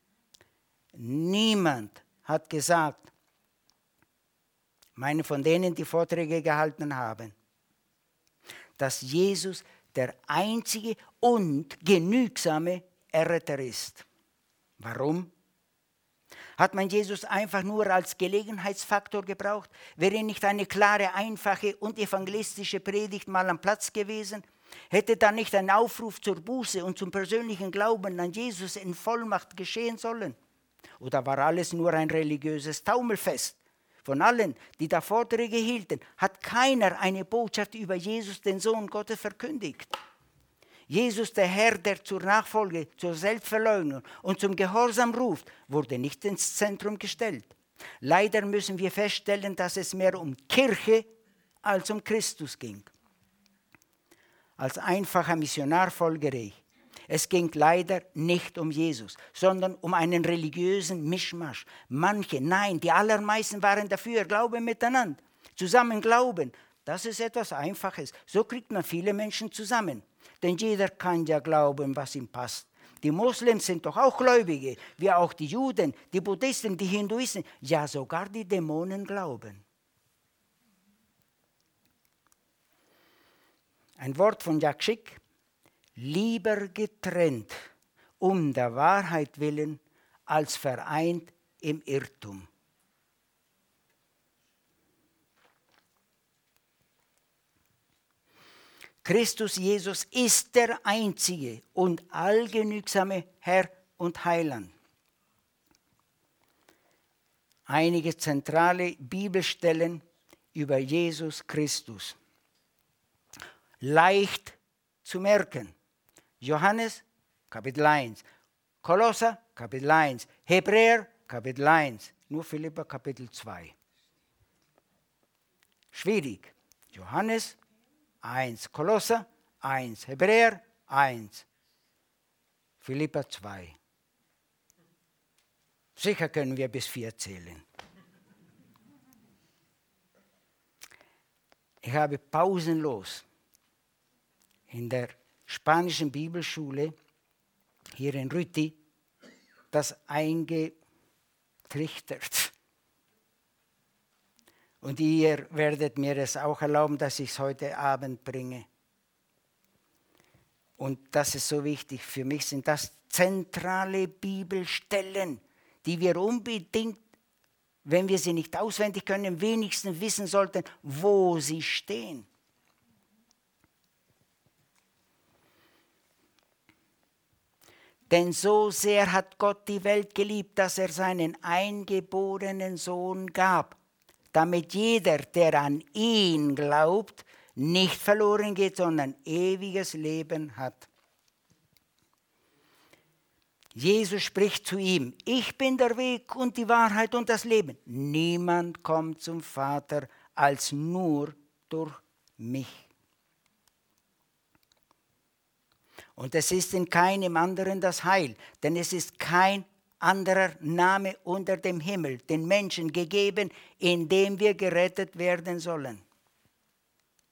niemand hat gesagt, meine von denen, die Vorträge gehalten haben, dass Jesus der einzige und genügsame Erretter ist. Warum? Hat man Jesus einfach nur als Gelegenheitsfaktor gebraucht? Wäre nicht eine klare, einfache und evangelistische Predigt mal am Platz gewesen? Hätte da nicht ein Aufruf zur Buße und zum persönlichen Glauben an Jesus in Vollmacht geschehen sollen? Oder war alles nur ein religiöses Taumelfest? Von allen, die da Vorträge hielten, hat keiner eine Botschaft über Jesus, den Sohn Gottes, verkündigt. Jesus, der Herr, der zur Nachfolge, zur Selbstverleugnung und zum Gehorsam ruft, wurde nicht ins Zentrum gestellt. Leider müssen wir feststellen, dass es mehr um Kirche als um Christus ging. Als einfacher Missionar folgere ich. Es ging leider nicht um Jesus, sondern um einen religiösen Mischmasch. Manche, nein, die allermeisten waren dafür, Glaube miteinander, zusammen glauben. Das ist etwas Einfaches. So kriegt man viele Menschen zusammen. Denn jeder kann ja glauben, was ihm passt. Die Moslems sind doch auch Gläubige, wie auch die Juden, die Buddhisten, die Hinduisten, ja sogar die Dämonen glauben. Ein Wort von Jack Schick: Lieber getrennt um der Wahrheit willen, als vereint im Irrtum. Christus Jesus ist der einzige und allgenügsame Herr und Heiland. Einige zentrale Bibelstellen über Jesus Christus. Leicht zu merken. Johannes, Kapitel eins. Kolosser, Kapitel eins. Hebräer, Kapitel eins. Nur Philipper, Kapitel zwei. Schwierig. Johannes eins, Kolosser eins, Hebräer eins, Philipper zwei. Sicher können wir bis vier zählen. Ich habe pausenlos in der spanischen Bibelschule hier in Rüti das eingetrichtert. Und ihr werdet mir es auch erlauben, dass ich es heute Abend bringe. Und das ist so wichtig. Für mich sind das zentrale Bibelstellen, die wir unbedingt, wenn wir sie nicht auswendig können, wenigstens wissen sollten, wo sie stehen. Denn so sehr hat Gott die Welt geliebt, dass er seinen eingeborenen Sohn gab, damit jeder, der an ihn glaubt, nicht verloren geht, sondern ewiges Leben hat. Jesus spricht zu ihm: Ich bin der Weg und die Wahrheit und das Leben. Niemand kommt zum Vater als nur durch mich. Und es ist in keinem anderen das Heil, denn es ist kein anderer Name unter dem Himmel den Menschen gegeben, in dem wir gerettet werden sollen.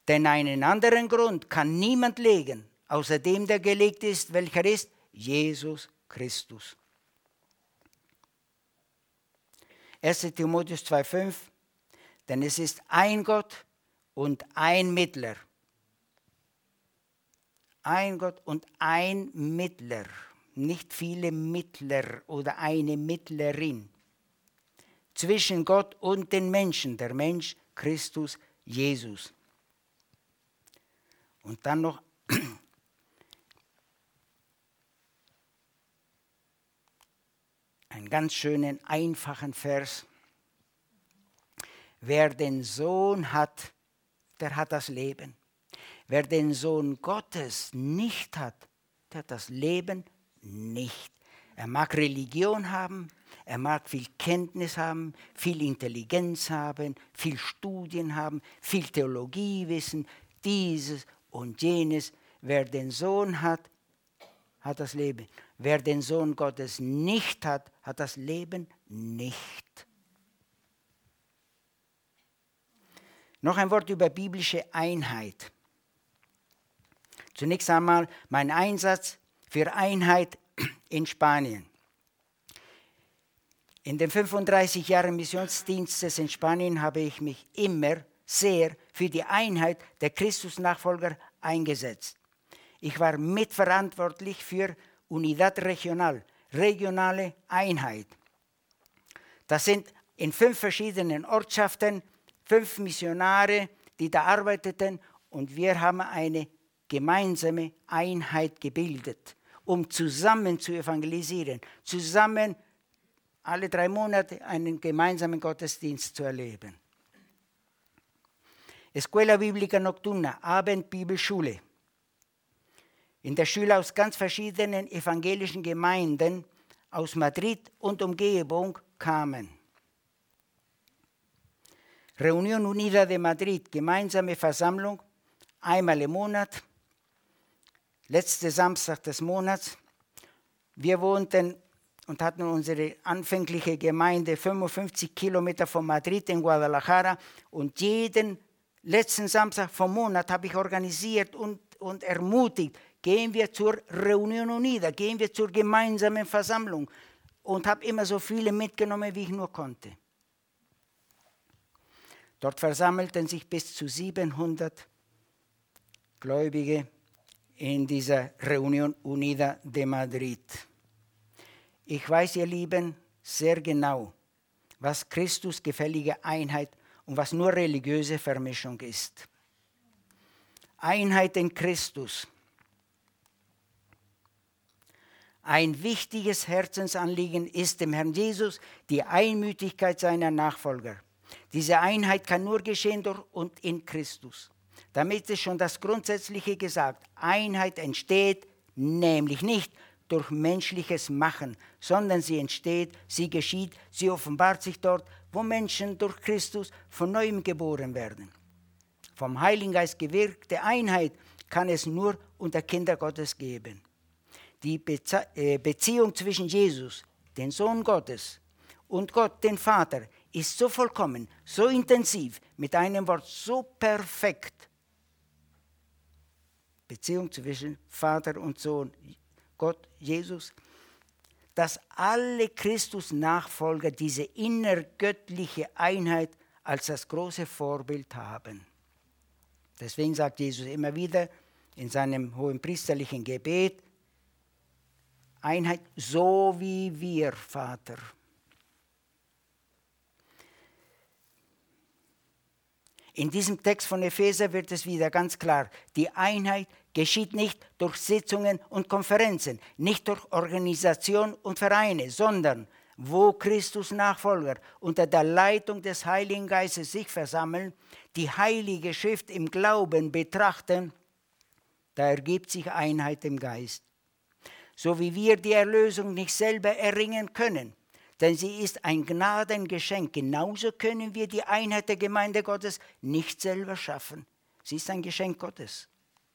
Denn einen anderen Grund kann niemand legen, außer dem, der gelegt ist, welcher ist Jesus Christus. erster Timotheus zwei fünf, denn es ist ein Gott und ein Mittler. Ein Gott und ein Mittler, nicht viele Mittler oder eine Mittlerin. Zwischen Gott und den Menschen, der Mensch Christus Jesus. Und dann noch einen ganz schönen, einfachen Vers. Wer den Sohn hat, der hat das Leben. Wer den Sohn Gottes nicht hat, der hat das Leben nicht. Er mag Religion haben, er mag viel Kenntnis haben, viel Intelligenz haben, viel Studien haben, viel Theologie wissen, dieses und jenes. Wer den Sohn hat, hat das Leben. Wer den Sohn Gottes nicht hat, hat das Leben nicht. Noch ein Wort über biblische Einheit. Zunächst einmal mein Einsatz für Einheit in Spanien. In den fünfunddreißig Jahren Missionsdienstes in Spanien habe ich mich immer sehr für die Einheit der Christusnachfolger eingesetzt. Ich war mitverantwortlich für Unidad Regional, regionale Einheit. Das sind in fünf verschiedenen Ortschaften fünf Missionare, die da arbeiteten, und wir haben eine gemeinsame Einheit gebildet, um zusammen zu evangelisieren, zusammen alle drei Monate einen gemeinsamen Gottesdienst zu erleben. Escuela Bíblica Nocturna, Abendbibelschule. In der Schule aus ganz verschiedenen evangelischen Gemeinden aus Madrid und Umgebung kamen. Reunión Unida de Madrid, gemeinsame Versammlung, einmal im Monat, letzter Samstag des Monats. Wir wohnten und hatten unsere anfängliche Gemeinde fünfundfünfzig Kilometer von Madrid in Guadalajara, und jeden letzten Samstag vom Monat habe ich organisiert und, und ermutigt, gehen wir zur Reunión Unida, gehen wir zur gemeinsamen Versammlung, und habe immer so viele mitgenommen, wie ich nur konnte. Dort versammelten sich bis zu siebenhundert Gläubige in dieser Reunión Unida de Madrid. Ich weiß, ihr Lieben, sehr genau, was Christusgefällige Einheit und was nur religiöse Vermischung ist. Einheit in Christus. Ein wichtiges Herzensanliegen ist dem Herrn Jesus die Einmütigkeit seiner Nachfolger. Diese Einheit kann nur geschehen durch und in Christus. Damit ist schon das Grundsätzliche gesagt. Einheit entsteht nämlich nicht durch menschliches Machen, sondern sie entsteht, sie geschieht, sie offenbart sich dort, wo Menschen durch Christus von Neuem geboren werden. Vom Heiligen Geist gewirkte Einheit kann es nur unter Kinder Gottes geben. Die Beze- äh, Beziehung zwischen Jesus, den Sohn Gottes, und Gott, den Vater, ist so vollkommen, so intensiv, mit einem Wort so perfekt. Beziehung zwischen Vater und Sohn, Gott, Jesus, dass alle Christus-Nachfolger diese innergöttliche Einheit als das große Vorbild haben. Deswegen sagt Jesus immer wieder in seinem hohenpriesterlichen Gebet, Einheit, so wie wir, Vater. In diesem Text von Epheser wird es wieder ganz klar, die Einheit geschieht nicht durch Sitzungen und Konferenzen, nicht durch Organisation und Vereine, sondern wo Christus Nachfolger unter der Leitung des Heiligen Geistes sich versammeln, die Heilige Schrift im Glauben betrachten, da ergibt sich Einheit im Geist. So wie wir die Erlösung nicht selber erringen können, denn sie ist ein Gnadengeschenk. Genauso können wir die Einheit der Gemeinde Gottes nicht selber schaffen. Sie ist ein Geschenk Gottes.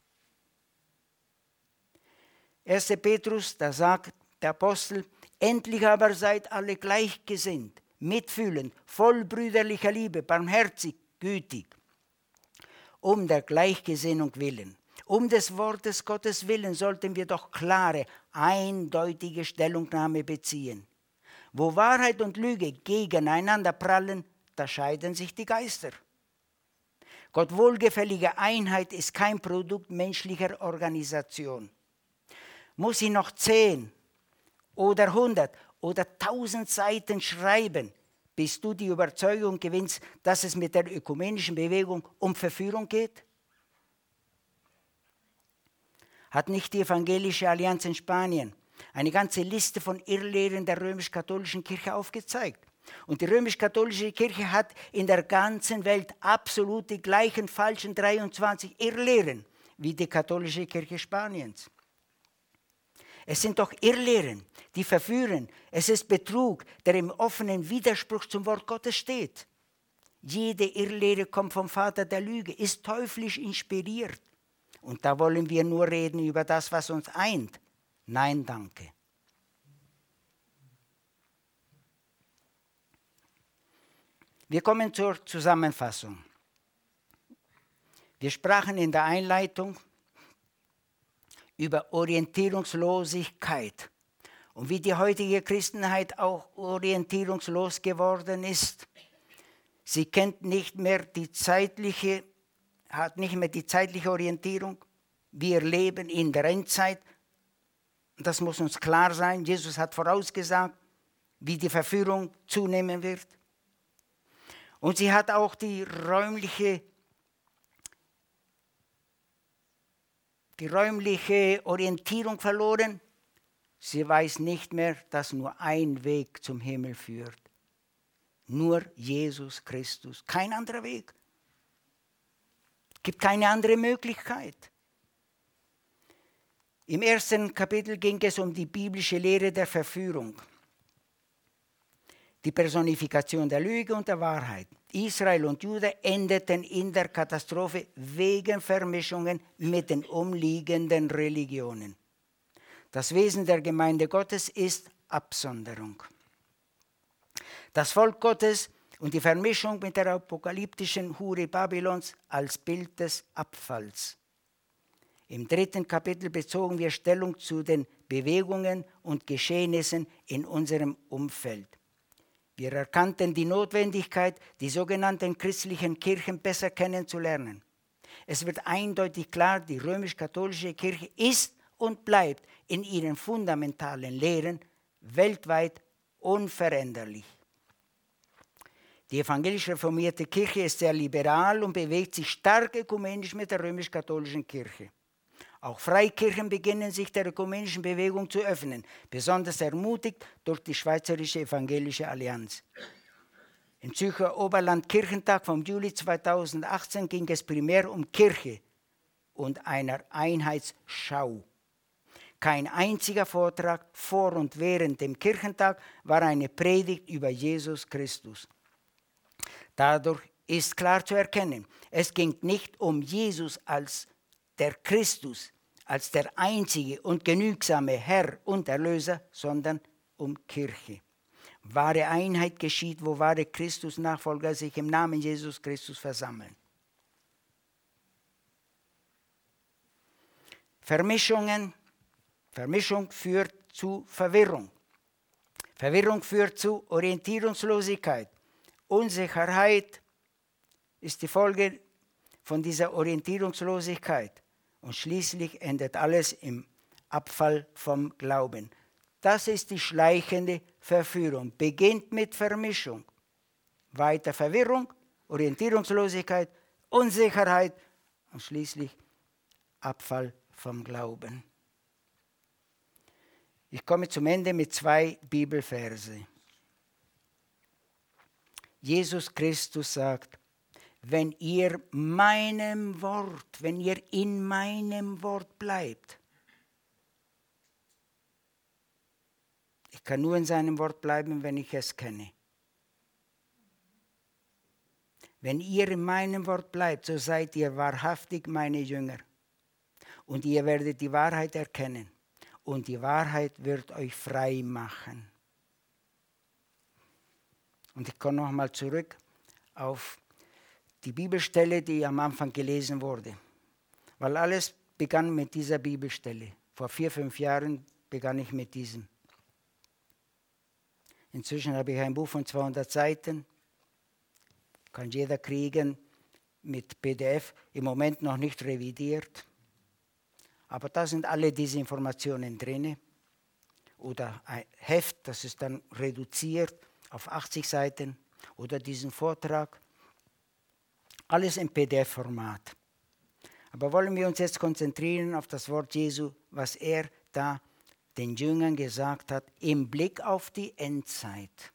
erster Petrus, da sagt der Apostel, endlich aber seid alle gleichgesinnt, mitfühlend, voll brüderlicher Liebe, barmherzig, gütig. um der Gleichgesinnung willen. Um des Wortes Gottes willen sollten wir doch klare, eindeutige Stellungnahme beziehen. Wo Wahrheit und Lüge gegeneinander prallen, da scheiden sich die Geister. Gott wohlgefällige Einheit ist kein Produkt menschlicher Organisation. Muss ich noch zehn oder hundert oder tausend Seiten schreiben, bis du die Überzeugung gewinnst, dass es mit der ökumenischen Bewegung um Verführung geht? Hat nicht die Evangelische Allianz in Spanien eine ganze Liste von Irrlehren der römisch-katholischen Kirche aufgezeigt? Und die römisch-katholische Kirche hat in der ganzen Welt absolut die gleichen falschen dreiundzwanzig Irrlehren wie die katholische Kirche Spaniens. Es sind doch Irrlehren, die verführen. Es ist Betrug, der im offenen Widerspruch zum Wort Gottes steht. Jede Irrlehre kommt vom Vater der Lüge, ist teuflisch inspiriert. Und da wollen wir nur reden über das, was uns eint. Nein, danke. Wir kommen zur Zusammenfassung. Wir sprachen in der Einleitung über Orientierungslosigkeit und wie die heutige Christenheit auch orientierungslos geworden ist. Sie kennt nicht mehr die zeitliche, hat nicht mehr die zeitliche Orientierung. Wir leben in der Endzeit. Das muss uns klar sein. Jesus hat vorausgesagt, wie die Verführung zunehmen wird. Und sie hat auch die räumliche, die räumliche Orientierung verloren. Sie weiß nicht mehr, dass nur ein Weg zum Himmel führt. Nur Jesus Christus. Kein anderer Weg. Es gibt keine andere Möglichkeit. Im ersten Kapitel ging es um die biblische Lehre der Verführung. Die Personifikation der Lüge und der Wahrheit. Israel und Juda endeten in der Katastrophe wegen Vermischungen mit den umliegenden Religionen. Das Wesen der Gemeinde Gottes ist Absonderung. Das Volk Gottes und die Vermischung mit der apokalyptischen Hure Babylons als Bild des Abfalls. Im dritten Kapitel bezogen wir Stellung zu den Bewegungen und Geschehnissen in unserem Umfeld. Wir erkannten die Notwendigkeit, die sogenannten christlichen Kirchen besser kennenzulernen. Es wird eindeutig klar, die römisch-katholische Kirche ist und bleibt in ihren fundamentalen Lehren weltweit unveränderlich. Die evangelisch reformierte Kirche ist sehr liberal und bewegt sich stark ökumenisch mit der römisch-katholischen Kirche. Auch Freikirchen beginnen sich der ökumenischen Bewegung zu öffnen, besonders ermutigt durch die Schweizerische Evangelische Allianz. Im Zürcher Oberland Kirchentag vom Juli zweitausendachtzehn ging es primär um Kirche und einer Einheitsschau. Kein einziger Vortrag vor und während dem Kirchentag war eine Predigt über Jesus Christus. Dadurch ist klar zu erkennen, es ging nicht um Jesus als der Christus, als der einzige und genügsame Herr und Erlöser, sondern um Kirche. Wahre Einheit geschieht, wo wahre Christus-Nachfolger sich im Namen Jesus Christus versammeln. Vermischungen, Vermischung führt zu Verwirrung. Verwirrung führt zu Orientierungslosigkeit. Unsicherheit ist die Folge von dieser Orientierungslosigkeit. Und schließlich endet alles im Abfall vom Glauben. Das ist die schleichende Verführung. Beginnt mit Vermischung. Weiter Verwirrung, Orientierungslosigkeit, Unsicherheit und schließlich Abfall vom Glauben. Ich komme zum Ende mit zwei Bibelverse. Jesus Christus sagt, wenn ihr meinem Wort, wenn ihr in meinem Wort bleibt. Ich kann nur in seinem Wort bleiben, wenn ich es kenne. Wenn ihr in meinem Wort bleibt, so seid ihr wahrhaftig meine Jünger. Und ihr werdet die Wahrheit erkennen. Und die Wahrheit wird euch frei machen. Und ich komme nochmal zurück auf die Bibelstelle, die am Anfang gelesen wurde. Weil alles begann mit dieser Bibelstelle. Vor vier, fünf Jahren begann ich mit diesem. Inzwischen habe ich ein Buch von zweihundert Seiten. Kann jeder kriegen mit P D F. Im Moment noch nicht revidiert. Aber da sind alle diese Informationen drin. Oder ein Heft, das ist dann reduziert auf achtzig Seiten. Oder diesen Vortrag. Alles im P D F-Format. Aber wollen wir uns jetzt konzentrieren auf das Wort Jesu, was er da den Jüngern gesagt hat, im Blick auf die Endzeit.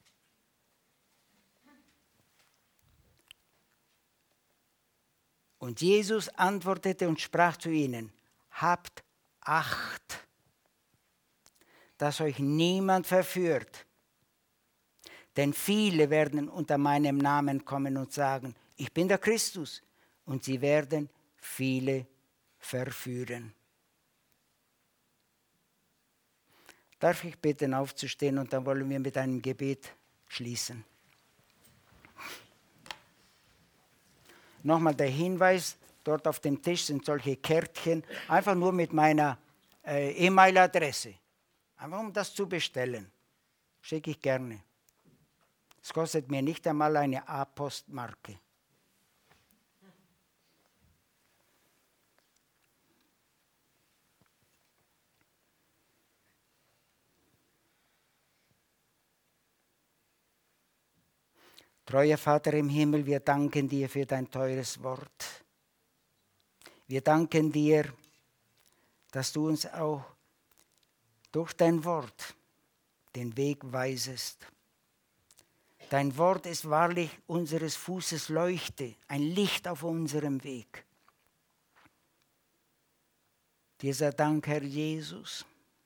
Und Jesus antwortete und sprach zu ihnen, habt Acht, dass euch niemand verführt. Denn viele werden unter meinem Namen kommen und sagen, ich bin der Christus. Und sie werden viele verführen. Darf ich bitten, aufzustehen und dann wollen wir mit einem Gebet schließen. Nochmal der Hinweis, dort auf dem Tisch sind solche Kärtchen, einfach nur mit meiner äh, E-Mail-Adresse. Einfach um das zu bestellen. Schicke ich gerne. Es kostet mir nicht einmal eine A-Postmarke. Treuer Vater im Himmel, wir danken dir für dein teures Wort. Wir danken dir, dass du uns auch durch dein Wort den Weg weisest. Dein Wort ist wahrlich unseres Fußes Leuchte, ein Licht auf unserem Weg. Dir sei Dank, Herr Jesus,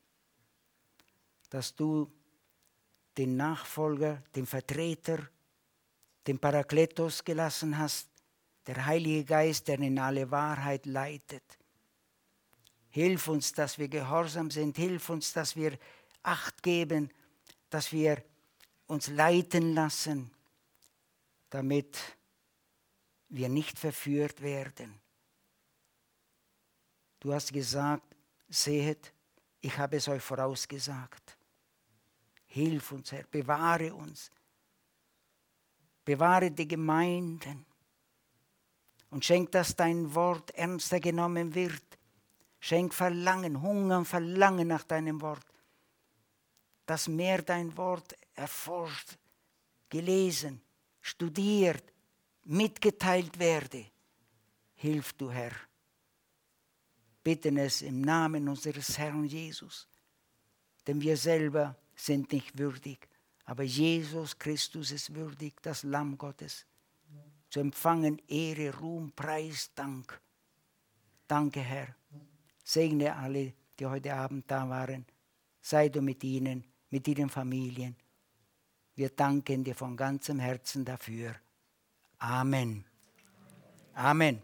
dass du den Nachfolger, den Vertreter, den Parakletos gelassen hast, der Heilige Geist, der in alle Wahrheit leitet. Hilf uns, dass wir gehorsam sind, hilf uns, dass wir Acht geben, dass wir uns leiten lassen, damit wir nicht verführt werden. Du hast gesagt, sehet, ich habe es euch vorausgesagt. Hilf uns, Herr, bewahre uns. Bewahre die Gemeinden und schenk, dass dein Wort ernster genommen wird. Schenk Verlangen, Hunger und Verlangen nach deinem Wort. Dass mehr dein Wort erforscht, gelesen, studiert, mitgeteilt werde. Hilf du, Herr. Bitten es im Namen unseres Herrn Jesus. Denn wir selber sind nicht würdig. Aber Jesus Christus ist würdig, das Lamm Gottes, zu empfangen Ehre, Ruhm, Preis, Dank. Danke, Herr. Segne alle, die heute Abend da waren. Sei du mit ihnen, mit ihren Familien. Wir danken dir von ganzem Herzen dafür. Amen. Amen.